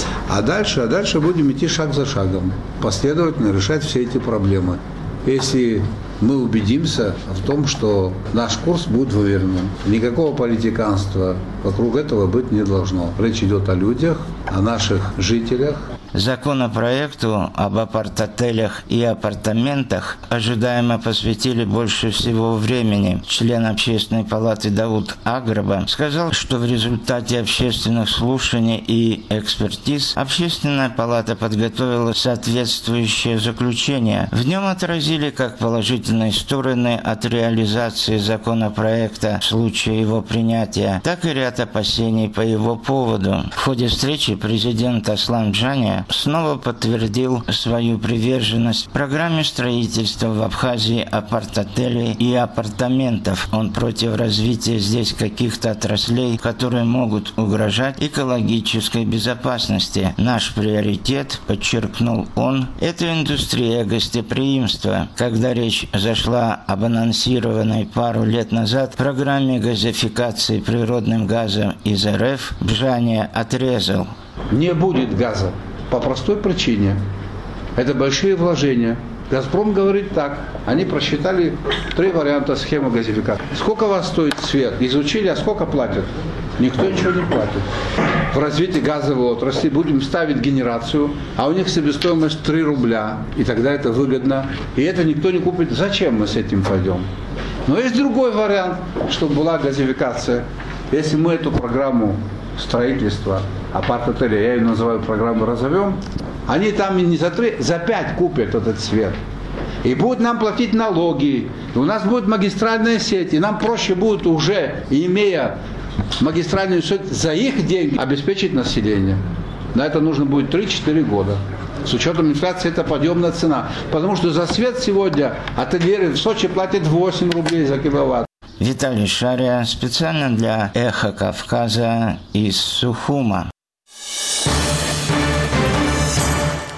А дальше будем идти шаг за шагом, последовательно решать все эти проблемы. Если мы убедимся в том, что наш курс будет выверенным, никакого политиканства вокруг этого быть не должно. Речь идет о людях, о наших жителях. Законопроекту об апарт-отелях и апартаментах ожидаемо посвятили больше всего времени. Член Общественной палаты Дауд Аграба сказал, что в результате общественных слушаний и экспертиз Общественная палата подготовила соответствующее заключение. В нем отразили как положительные стороны от реализации законопроекта в случае его принятия, так и ряд опасений по его поводу. В ходе встречи президент Аслан Бжаня снова подтвердил свою приверженность программе строительства в Абхазии апарт-отелей и апартаментов. Он против развития здесь каких-то отраслей, которые могут угрожать экологической безопасности. Наш приоритет, подчеркнул он, это индустрия гостеприимства. Когда речь зашла об анонсированной пару лет назад программе газификации природным газом из РФ, Бжаня отрезал: не будет газа. По простой причине. Это большие вложения. «Газпром» говорит так. Они просчитали 3 варианта схемы газификации. Сколько у вас стоит свет? Изучили, а сколько платят? Никто ничего не платит. В развитии газовой отрасли будем ставить генерацию, а у них себестоимость 3 рубля. И тогда это выгодно. И это никто не купит. Зачем мы с этим пойдем? Но есть другой вариант, чтобы была газификация. Если мы эту программу строительства апарт-отеля, я ее называю программу «Разовьем», они там не за 3, за 5 купят этот свет. И будут нам платить налоги. И у нас будет магистральная сеть. И нам проще будет уже, имея магистральную сеть, за их деньги обеспечить население. На это нужно будет 3-4 года. С учетом инфляции это подъемная цена. Потому что за свет сегодня ательеры в Сочи платят 8 рублей за киловатт. Виталий Шария специально для «Эхо Кавказа» из Сухума.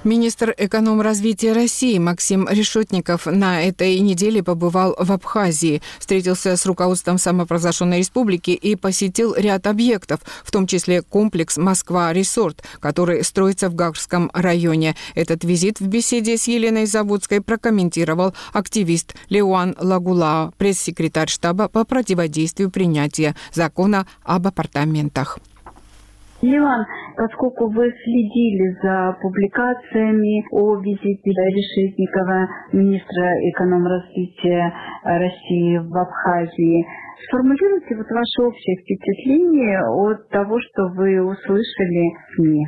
Министр экономразвития России Максим Решетников на этой неделе побывал в Абхазии, встретился с руководством самопровозглашенной республики и посетил ряд объектов, в том числе комплекс «Москва-Ресорт», который строится в Гагрском районе. Этот визит в беседе с Еленой Забудской прокомментировал активист Леуан Лагулао, пресс-секретарь штаба по противодействию принятия закона об апартаментах. Леван, поскольку вы следили за публикациями о визите Решетникова, министра экономразвития России в Абхазии, сформулируйте ваше общее впечатление от того, что вы услышали в СМИ.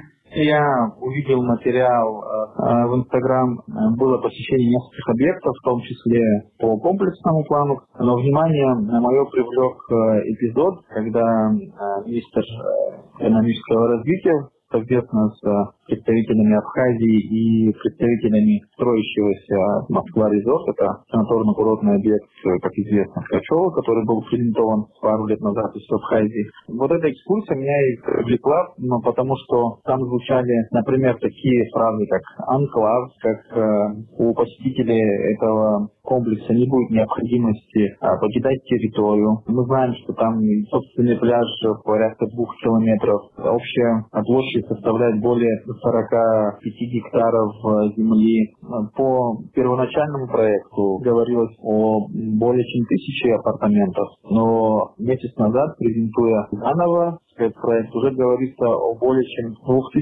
Я увидел материал в Инстаграм, было посещение нескольких объектов, в том числе по комплексному плану, но внимание мое привлек эпизод, когда министр экономического развития совместно с представителями Абхазии и представителями строящегося Москва-Резорт, это санаторно-курортный объект, как известно, в Ткачево, который был презентован пару лет назад из Абхазии. Вот эта экскурсия меня и привлекла, потому что там звучали, например, такие фразы, как «анклав», как у посетителей этого комплекса не будет необходимости покидать территорию. Мы знаем, что там собственный пляж порядка 2 километров. Общая площадь составляет более 45 гектаров земли. По первоначальному проекту говорилось о более чем 1000 апартаментов. Но месяц назад, презентуя заново этот проект, уже говорится о более чем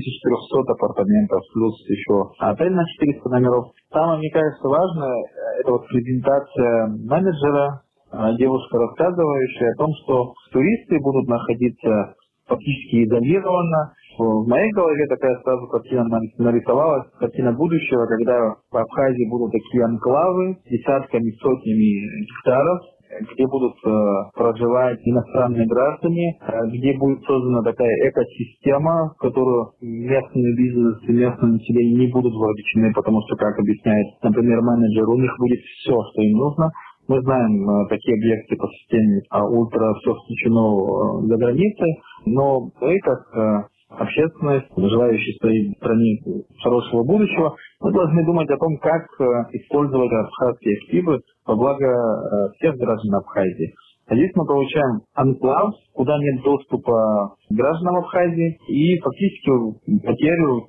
2300 апартаментов, плюс еще отель на 400 номеров. Самое, мне кажется, важное, это вот презентация менеджера, девушка, рассказывающая о том, что туристы будут находиться фактически изолированно. В моей голове такая сразу картина нарисовалась, картина будущего, когда в Абхазии будут такие анклавы с десятками, сотнями гектаров, где будут проживать иностранные граждане, где будет создана такая экосистема, в которую местные бизнесы, местное население не будут вовлечены, потому что, как объясняет, например, менеджер, у них будет все, что им нужно. Мы знаем такие объекты по системе ультра, все включено за границей, но мы, как общественность, желающая своей стране хорошего будущего, мы должны думать о том, как использовать абхазские активы во благо всех граждан Абхазии. А здесь мы получаем анклав, куда нет доступа гражданам Абхазии, и фактически потерю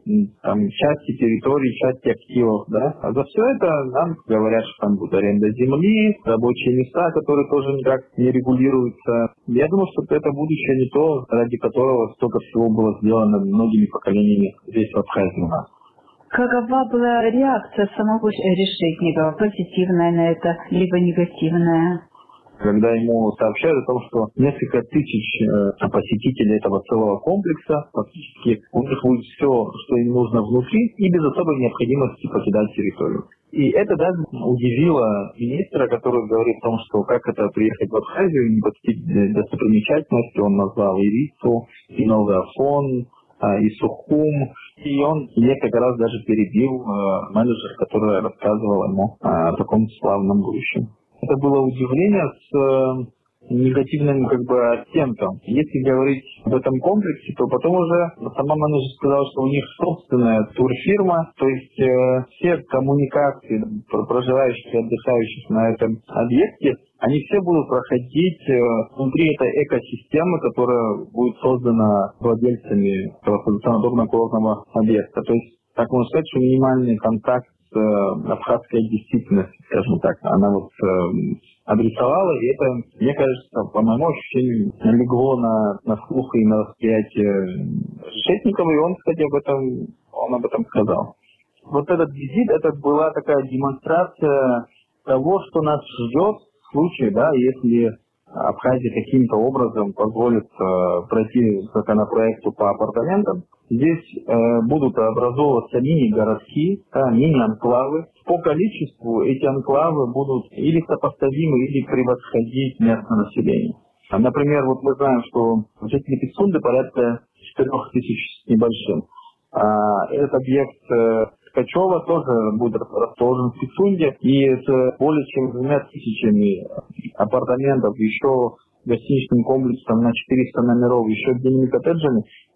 части территории, части активов. Да? А за все это нам говорят, что там будет аренда земли, рабочие места, которые тоже никак не регулируются. Я думаю, что это будущее не то, ради которого столько всего было сделано многими поколениями здесь в Абхазии у нас. Какова была реакция самого Решетникова? Позитивная на это, либо негативная? Когда ему сообщают о том, что несколько тысяч посетителей этого целого комплекса, фактически у них будет все, что им нужно внутри, и без особой необходимости покидать территорию. И это даже удивило министра, который говорит о том, что как это приехать в Абхазию и не посетить достопримечательности. Он назвал и Рицу, и Новый Афон, и Сухум. И он несколько раз даже перебил менеджера, который рассказывал ему о таком славном будущем. Это было удивление с негативным оттенком. Если говорить об этом комплексе, то потом уже сама менеджер сказала, что у них собственная турфирма, то есть все коммуникации проживающих и отдыхающих на этом объекте, они все будут проходить внутри этой экосистемы, которая будет создана владельцами этого санаторно-курортного объекта. То есть, так можно сказать, что минимальный контакт абхазской действительности, скажем так, она адресовала, и это, мне кажется, по моему ощущению, легло на слух и на восприятие Решетникова, и он, кстати, об этом сказал. Вот этот визит, это была такая демонстрация того, что нас ждет в случае, если Абхазия каким-то образом позволит пройти законопроекту по апартаментам. Здесь будут образовываться мини-городки, мини-анклавы. По количеству эти анклавы будут или сопоставимы, или превосходить местное население. Например, мы знаем, что жители Пицунды порядка 4000 с небольшим. Этот объект Ткачева тоже будет расположен в Пицунде, и с более чем 2000 апартаментов, еще гостиничным комплексом на 400 номеров, еще где-нибудь коттеджами,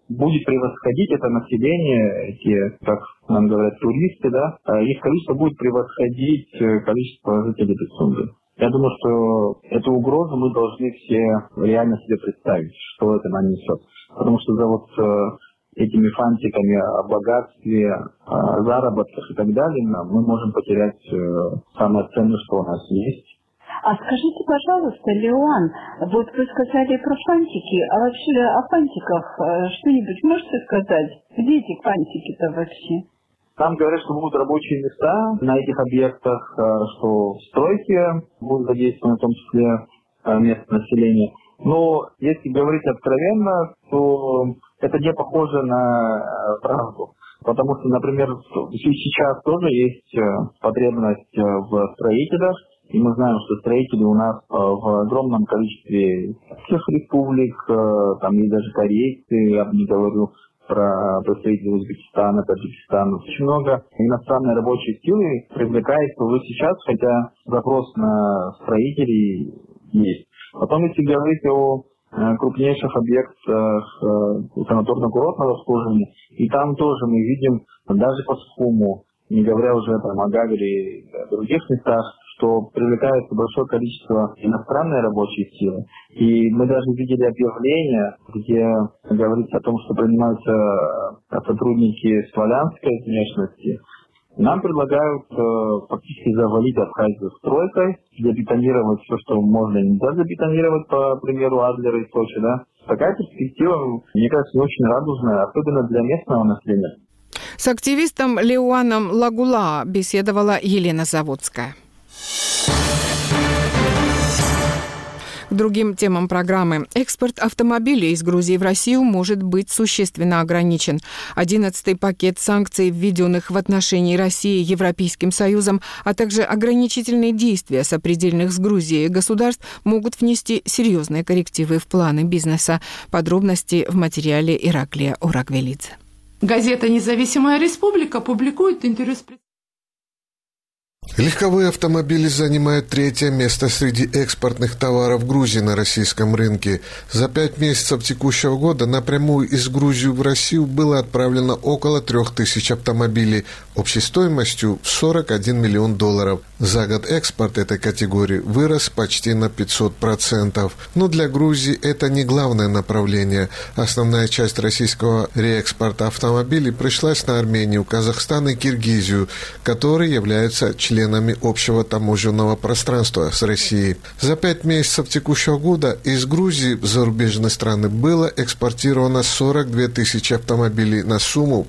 будет превосходить это население, эти, как нам говорят, туристы, да, их количество будет превосходить количество жителей Пицунды. Я думаю, что эту угрозу мы должны все реально себе представить, что это нам несет. Потому что за вот этими фантиками о богатстве, о заработках и так далее мы можем потерять самое ценное, что у нас есть. А скажите, пожалуйста, Леон, вот вы сказали про фантики, а вообще о фантиках что-нибудь можете сказать? Где эти фантики-то вообще? Там говорят, что будут рабочие места на этих объектах, что в стройке будут задействованы, в том числе местное население. Но если говорить откровенно, то это не похоже на правду. Потому что, например, сейчас тоже есть потребность в строителях. И мы знаем, что строители у нас в огромном количестве всех республик, там есть даже корейцы, я бы не говорю про представителей Узбекистана, Таджикистана. Очень много иностранной рабочей силы привлекается уже сейчас, хотя запрос на строителей есть. Потом, если говорить о крупнейших объектах санаторно-курортного обслуживания, и там тоже мы видим, даже по Схуму, не говоря уже о Гагаре и других местах, что привлекается большое количество иностранной рабочей силы. И мы даже видели объявления, где говорится о том, что принимаются сотрудники славянской внешности. Нам предлагают фактически завалить Абхазию стройкой, забетонировать все, что можно и нельзя забетонировать, по примеру Адлера и Сочи. Да? Такая перспектива, мне кажется, очень радужная, особенно для местного населения. С активистом Леуаном Лагула беседовала Елена Заводская. К другим темам программы. Экспорт автомобилей из Грузии в Россию может быть существенно ограничен. 11-й пакет санкций, введенных в отношении России Европейским Союзом, а также ограничительные действия сопредельных с Грузией государств могут внести серьезные коррективы в планы бизнеса. Подробности в материале Ираклия Урагвелидзе. Газета «Независимая республика» публикует интервью с Легковые автомобили занимают 3-е место среди экспортных товаров Грузии на российском рынке. За 5 месяцев текущего года напрямую из Грузии в Россию было отправлено около 3000 автомобилей общей стоимостью в $41 миллион. За год экспорт этой категории вырос почти на 500%. Но для Грузии это не главное направление. Основная часть российского реэкспорта автомобилей пришлась на Армению, Казахстан и Киргизию, которые являются членами общего таможенного пространства с Россией. За 5 месяцев текущего года из Грузии в зарубежные страны было экспортировано 42 тысячи автомобилей на сумму в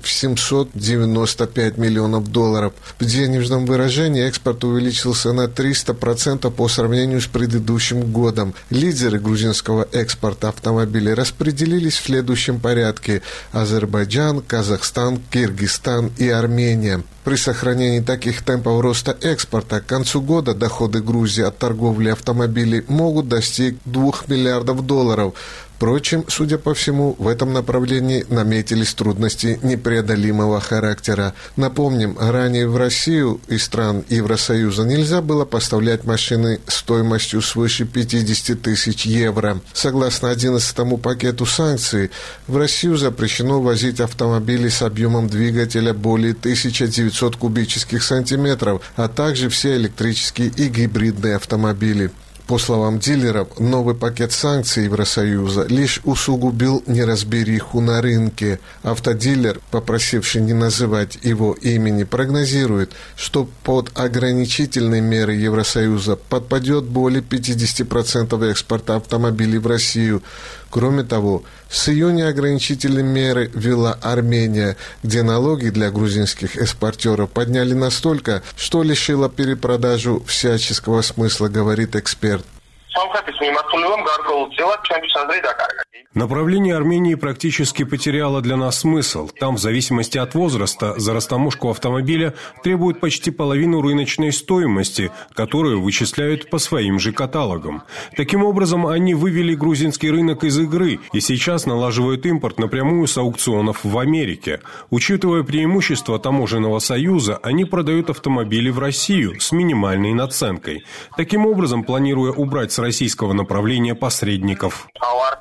$795 миллионов. В денежном выражении экспорт увеличился на 300% по сравнению с предыдущим годом. Лидеры грузинского экспорта автомобилей распределились в следующем порядке: Азербайджан, Казахстан, Киргизстан и Армения. При сохранении таких темпов роста экспорта к концу года доходы Грузии от торговли автомобилей могут достичь $2 миллиардов. Впрочем, судя по всему, в этом направлении наметились трудности непреодолимого характера. Напомним, ранее в Россию из стран Евросоюза нельзя было поставлять машины стоимостью свыше 50 тысяч евро. Согласно 11-му пакету санкций, в Россию запрещено возить автомобили с объемом двигателя более 1900 кубических сантиметров, а также все электрические и гибридные автомобили. По словам дилеров, новый пакет санкций Евросоюза лишь усугубил неразбериху на рынке. Автодилер, попросивший не называть его имени, прогнозирует, что под ограничительные меры Евросоюза подпадет более 50% экспорта автомобилей в Россию. Кроме того, с июня ограничительные меры ввела Армения, где налоги для грузинских экспортеров подняли настолько, что лишило перепродажу всяческого смысла, говорит эксперт. Направление Армении практически потеряло для нас смысл. Там, в зависимости от возраста, за растаможку автомобиля требуют почти половину рыночной стоимости, которую вычисляют по своим же каталогам. Таким образом, они вывели грузинский рынок из игры и сейчас налаживают импорт напрямую с аукционов в Америке. Учитывая преимущества таможенного союза, они продают автомобили в Россию с минимальной наценкой. Таким образом, планируя убрать с российского направления посредников.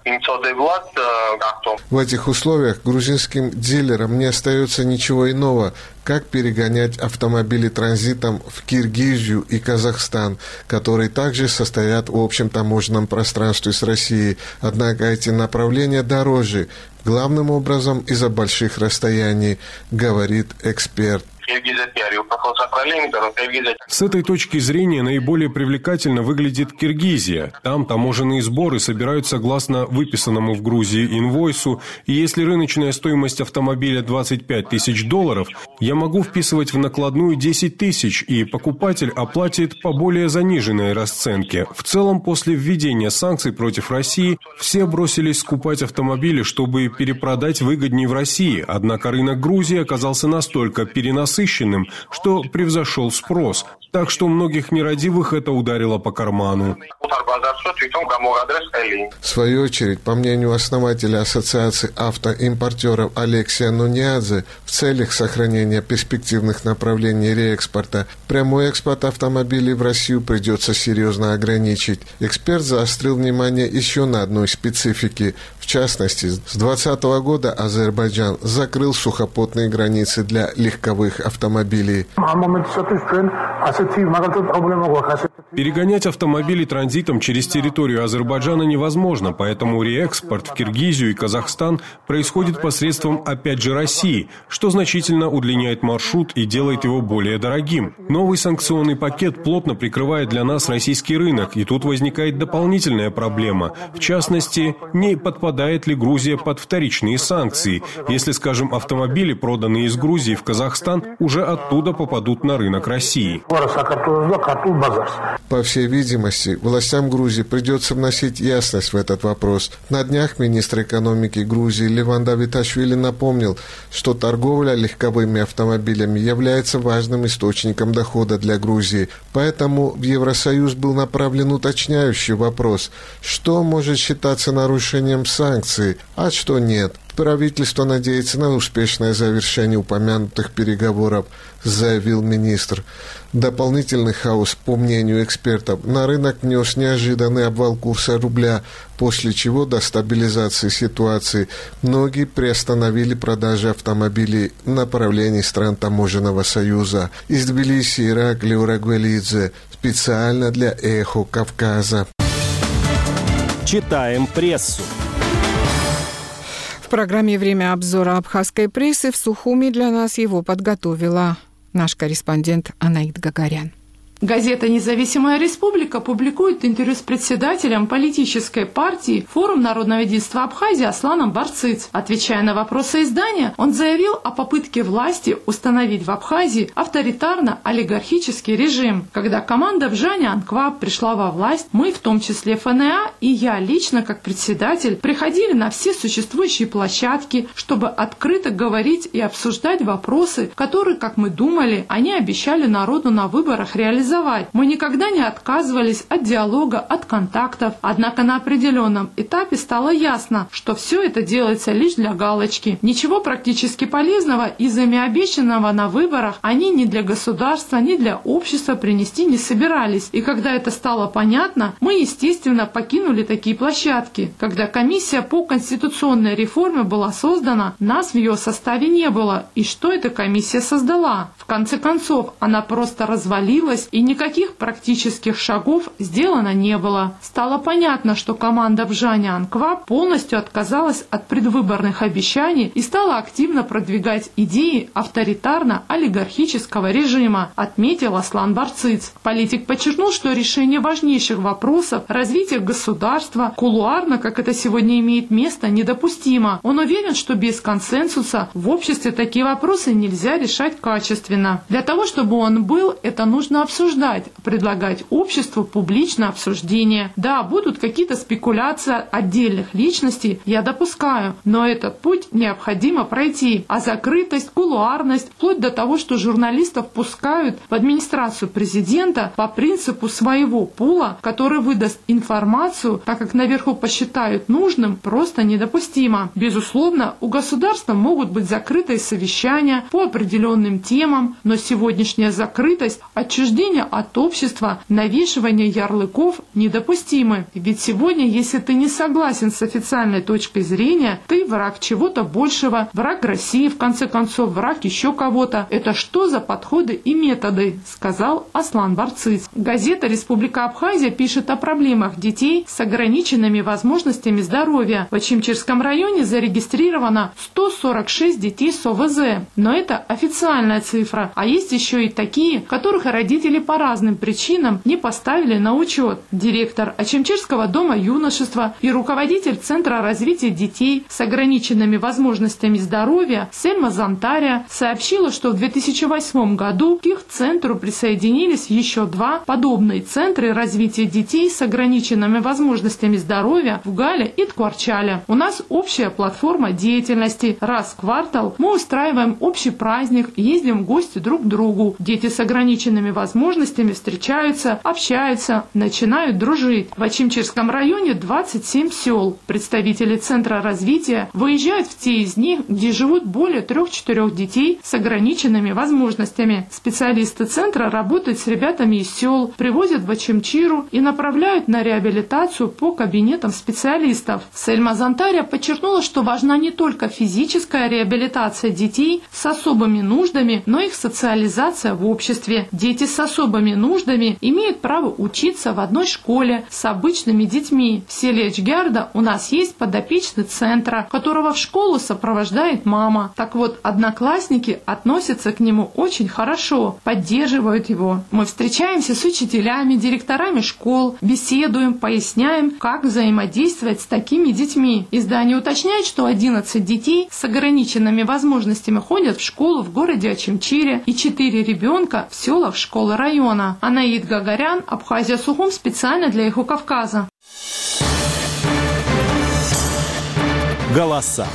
В этих условиях грузинским дилерам не остается ничего иного, как перегонять автомобили транзитом в Киргизию и Казахстан, которые также состоят в общем таможенном пространстве с Россией. Однако эти направления дороже, главным образом из-за больших расстояний, говорит эксперт. С этой точки зрения наиболее привлекательно выглядит Киргизия. Там таможенные сборы собирают согласно выписанному в Грузии инвойсу, и если рыночная стоимость автомобиля $25 тысяч, я могу вписывать в накладную 10 тысяч, и покупатель оплатит по более заниженной расценке. В целом, после введения санкций против России, все бросились скупать автомобили, чтобы перепродать выгоднее в России, однако рынок Грузии оказался настолько перенасыщенным, что превзошел спрос. Так что многих нерадивых это ударило по карману. В свою очередь, по мнению основателя Ассоциации автоимпортеров Алексея Нуниадзе, в целях сохранения перспективных направлений реэкспорта, прямой экспорт автомобилей в Россию придется серьезно ограничить. Эксперт заострил внимание еще на одной специфике. В частности, с 2020 года Азербайджан закрыл сухопутные границы для легковых автомобилей. Перегонять автомобили транзитом через территорию Азербайджана невозможно, поэтому реэкспорт в Киргизию и Казахстан происходит посредством, опять же, России, что значительно удлиняет маршрут и делает его более дорогим. Новый санкционный пакет плотно прикрывает для нас российский рынок, и тут возникает дополнительная проблема. В частности, не подпадает ли Грузия под вторичные санкции, если, скажем, автомобили, проданные из Грузии в Казахстан, уже оттуда попадут на рынок России. По всей видимости, властям Грузии придется вносить ясность в этот вопрос. На днях министр экономики Грузии Леван Давиташвили напомнил, что торговля легковыми автомобилями является важным источником дохода для Грузии. Поэтому в Евросоюз был направлен уточняющий вопрос, что может считаться нарушением санкций, а что нет. Правительство надеется на успешное завершение упомянутых переговоров, заявил министр. Дополнительный хаос, по мнению экспертов, на рынок внес неожиданный обвал курса рубля, после чего до стабилизации ситуации многие приостановили продажи автомобилей в направлении стран таможенного союза. Из Тбилиси, Ираклий Урагвелидзе, специально для «Эхо Кавказа». Читаем прессу. В программе «Время обзора абхазской прессы» в Сухуми для нас его подготовила наш корреспондент Анаид Гагарян. Газета «Независимая республика» публикует интервью с председателем политической партии «Форум народного единства Абхазии» Асланом Барцыц. Отвечая на вопросы издания, он заявил о попытке власти установить в Абхазии авторитарно-олигархический режим. Когда команда Бжаня Анкваб пришла во власть, мы, в том числе ФНА и я лично, как председатель, приходили на все существующие площадки, чтобы открыто говорить и обсуждать вопросы, которые, как мы думали, они обещали народу на выборах реализовать. Мы никогда не отказывались от диалога, от контактов. Однако на определенном этапе стало ясно, что все это делается лишь для галочки. Ничего практически полезного из ими обещанного на выборах они ни для государства, ни для общества принести не собирались. И когда это стало понятно, мы, естественно, покинули такие площадки. Когда комиссия по конституционной реформе была создана, нас в ее составе не было. И что эта комиссия создала? В конце концов, она просто развалилась, и никаких практических шагов сделано не было. Стало понятно, что команда Бжаня Анкваб полностью отказалась от предвыборных обещаний и стала активно продвигать идеи авторитарно-олигархического режима, отметил Аслан Барцыц. Политик подчеркнул, что решение важнейших вопросов развития государства кулуарно, как это сегодня имеет место, недопустимо. Он уверен, что без консенсуса в обществе такие вопросы нельзя решать качественно. Для того, чтобы он был, это нужно обсуждать, предлагать обществу публичное обсуждение. Да, будут какие-то спекуляции отдельных личностей, я допускаю, но этот путь необходимо пройти. А закрытость, кулуарность, вплоть до того, что журналистов пускают в администрацию президента по принципу своего пула, который выдаст информацию, так как наверху посчитают нужным, просто недопустимо. Безусловно, у государства могут быть закрытые совещания по определенным темам, но сегодняшняя закрытость, отчуждение требования от общества, навешивание ярлыков недопустимы. Ведь сегодня, если ты не согласен с официальной точкой зрения, ты враг чего-то большего, враг России, в конце концов, враг еще кого-то. Это что за подходы и методы, сказал Аслан Барцыц. Газета «Республика Абхазия» пишет о проблемах детей с ограниченными возможностями здоровья. В Очимчирском районе зарегистрировано 146 детей с ОВЗ. Но это официальная цифра. А есть еще и такие, которых родители по разным причинам не поставили на учет. Директор Очимчирского дома юношества и руководитель Центра развития детей с ограниченными возможностями здоровья Сельма Зантария сообщила, что в 2008 году к их центру присоединились еще 2 подобные центры развития детей с ограниченными возможностями здоровья в Гале и Ткварчале. У нас общая платформа деятельности. Раз в квартал мы устраиваем общий праздник, ездим в гости друг к другу. Дети с ограниченными возможностями встречаются, общаются, начинают дружить. В Очимчирском районе 27 сел. Представители Центра развития выезжают в те из них, где живут более 3-4 детей с ограниченными возможностями. Специалисты Центра работают с ребятами из сел, привозят в Очимчиру и направляют на реабилитацию по кабинетам специалистов. Сельма Зантария подчеркнула, что важна не только физическая реабилитация детей с особыми нуждами, но и их социализация в обществе. Дети с особыми нуждами имеют право учиться в одной школе с обычными детьми. В селе Эчгярда у нас есть подопечный центра, которого в школу сопровождает мама. Так вот, одноклассники относятся к нему очень хорошо, поддерживают его. Мы встречаемся с учителями, директорами школ, беседуем, поясняем, как взаимодействовать с такими детьми. Издание уточняет, что 11 детей с ограниченными возможностями ходят в школу в городе Очимчире и 4 ребенка в селах школы района. Анаид Гагарян, Абхазия Сухум, специально для Эхо Кавказа. Голоса.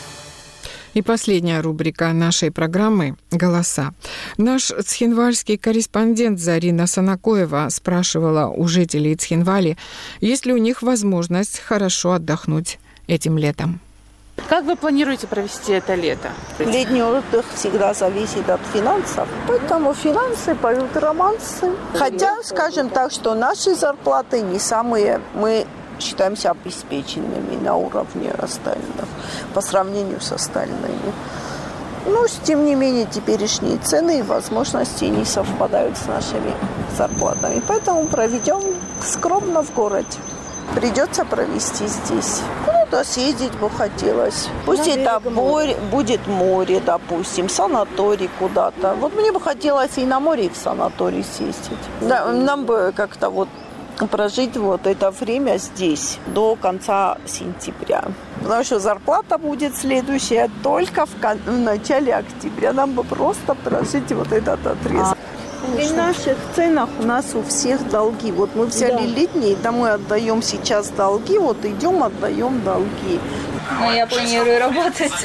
И последняя рубрика нашей программы «Голоса». Наш цхинвальский корреспондент Зарина Санакоева спрашивала у жителей Цхинвали, есть ли у них возможность хорошо отдохнуть этим летом. Как вы планируете провести это лето? Летний отдых всегда зависит от финансов, поэтому финансы поют романсы. Хотя, скажем так, что наши зарплаты не самые, мы считаемся обеспеченными на уровне остальных по сравнению с остальными. Но, тем не менее, теперешние цены и возможности не совпадают с нашими зарплатами. Поэтому проведем скромно в городе. Придется провести здесь. Куда-то съездить бы хотелось. Пусть это будет море, допустим, санаторий куда-то. Вот мне бы хотелось и на море, и в санаторий съездить. Да, нам бы как-то вот прожить вот это время здесь до конца сентября. Потому что зарплата будет следующая только в начале октября. Нам бы просто прожить вот этот отрезок. При наших ценах у нас у всех долги. Вот мы взяли летние, домой отдаем сейчас долги, вот идем, отдаем долги. Ну, я планирую работать.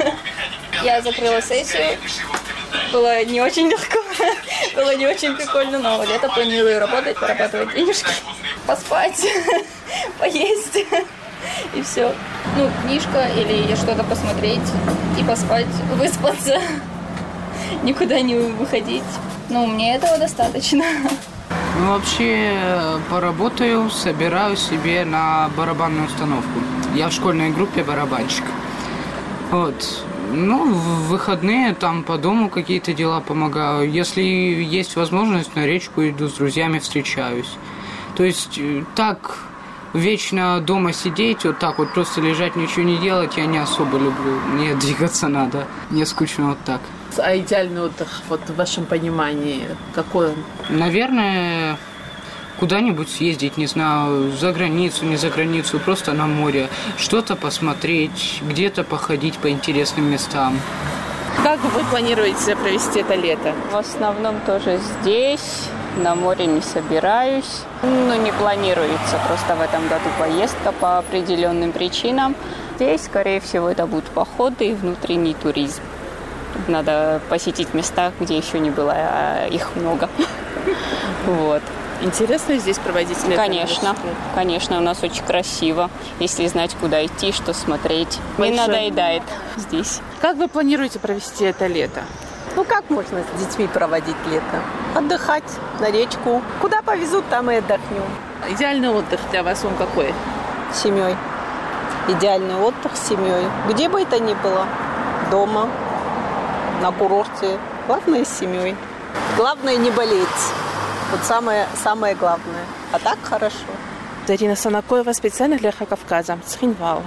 Я закрыла сессию. Было не очень легко, было не очень прикольно, но лето планирую работать, зарабатывать денежки, поспать, поесть и все. Ну, книжка или что-то посмотреть и поспать, выспаться, никуда не выходить. Ну, мне этого достаточно. Ну, вообще, поработаю, собираю себе на барабанную установку. Я в школьной группе барабанщик. Вот. Ну, в выходные там по дому какие-то дела помогаю. Если есть возможность, на речку иду, с друзьями встречаюсь. То есть так вечно дома сидеть, вот так вот просто лежать, ничего не делать, я не особо люблю. Мне двигаться надо. Мне скучно вот так. А идеальный отдых, вот в вашем понимании, какой он? Наверное, куда-нибудь съездить, не знаю, за границу, не за границу, просто на море. Что-то посмотреть, где-то походить по интересным местам. Как вы планируете провести это лето? В основном тоже здесь, на море не собираюсь. Ну, не планируется просто в этом году поездка по определенным причинам. Здесь, скорее всего, это будут походы и внутренний туризм. Надо посетить места, где еще не было, а их много. Вот. Интересно здесь проводить лето? Конечно, конечно, у нас очень красиво, если знать, куда идти, что смотреть. Не надоедает здесь. Как вы планируете провести это лето? Ну как можно с детьми проводить лето? Отдыхать на речку. Куда повезут, там и отдохнем. Идеальный отдых для вас он какой? С семьей. Идеальный отдых с семьей. Где бы это ни было. Дома, на курорте. Главное, с семьей. Главное не болеть. Вот самое главное. А так хорошо. Зарина Санакоева специально для Эхо Кавказа с Хинвала.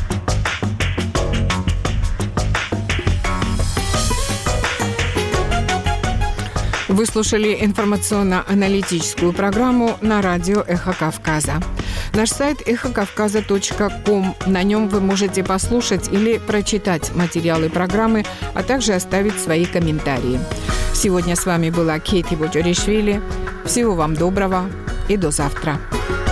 Вы слушали информационно-аналитическую программу на радио «Эхо Кавказа». Наш сайт эхокавказа.ком. На нем вы можете послушать или прочитать материалы программы, а также оставить свои комментарии. Сегодня с вами была Кейти Боджоришвили. Всего вам доброго и до завтра.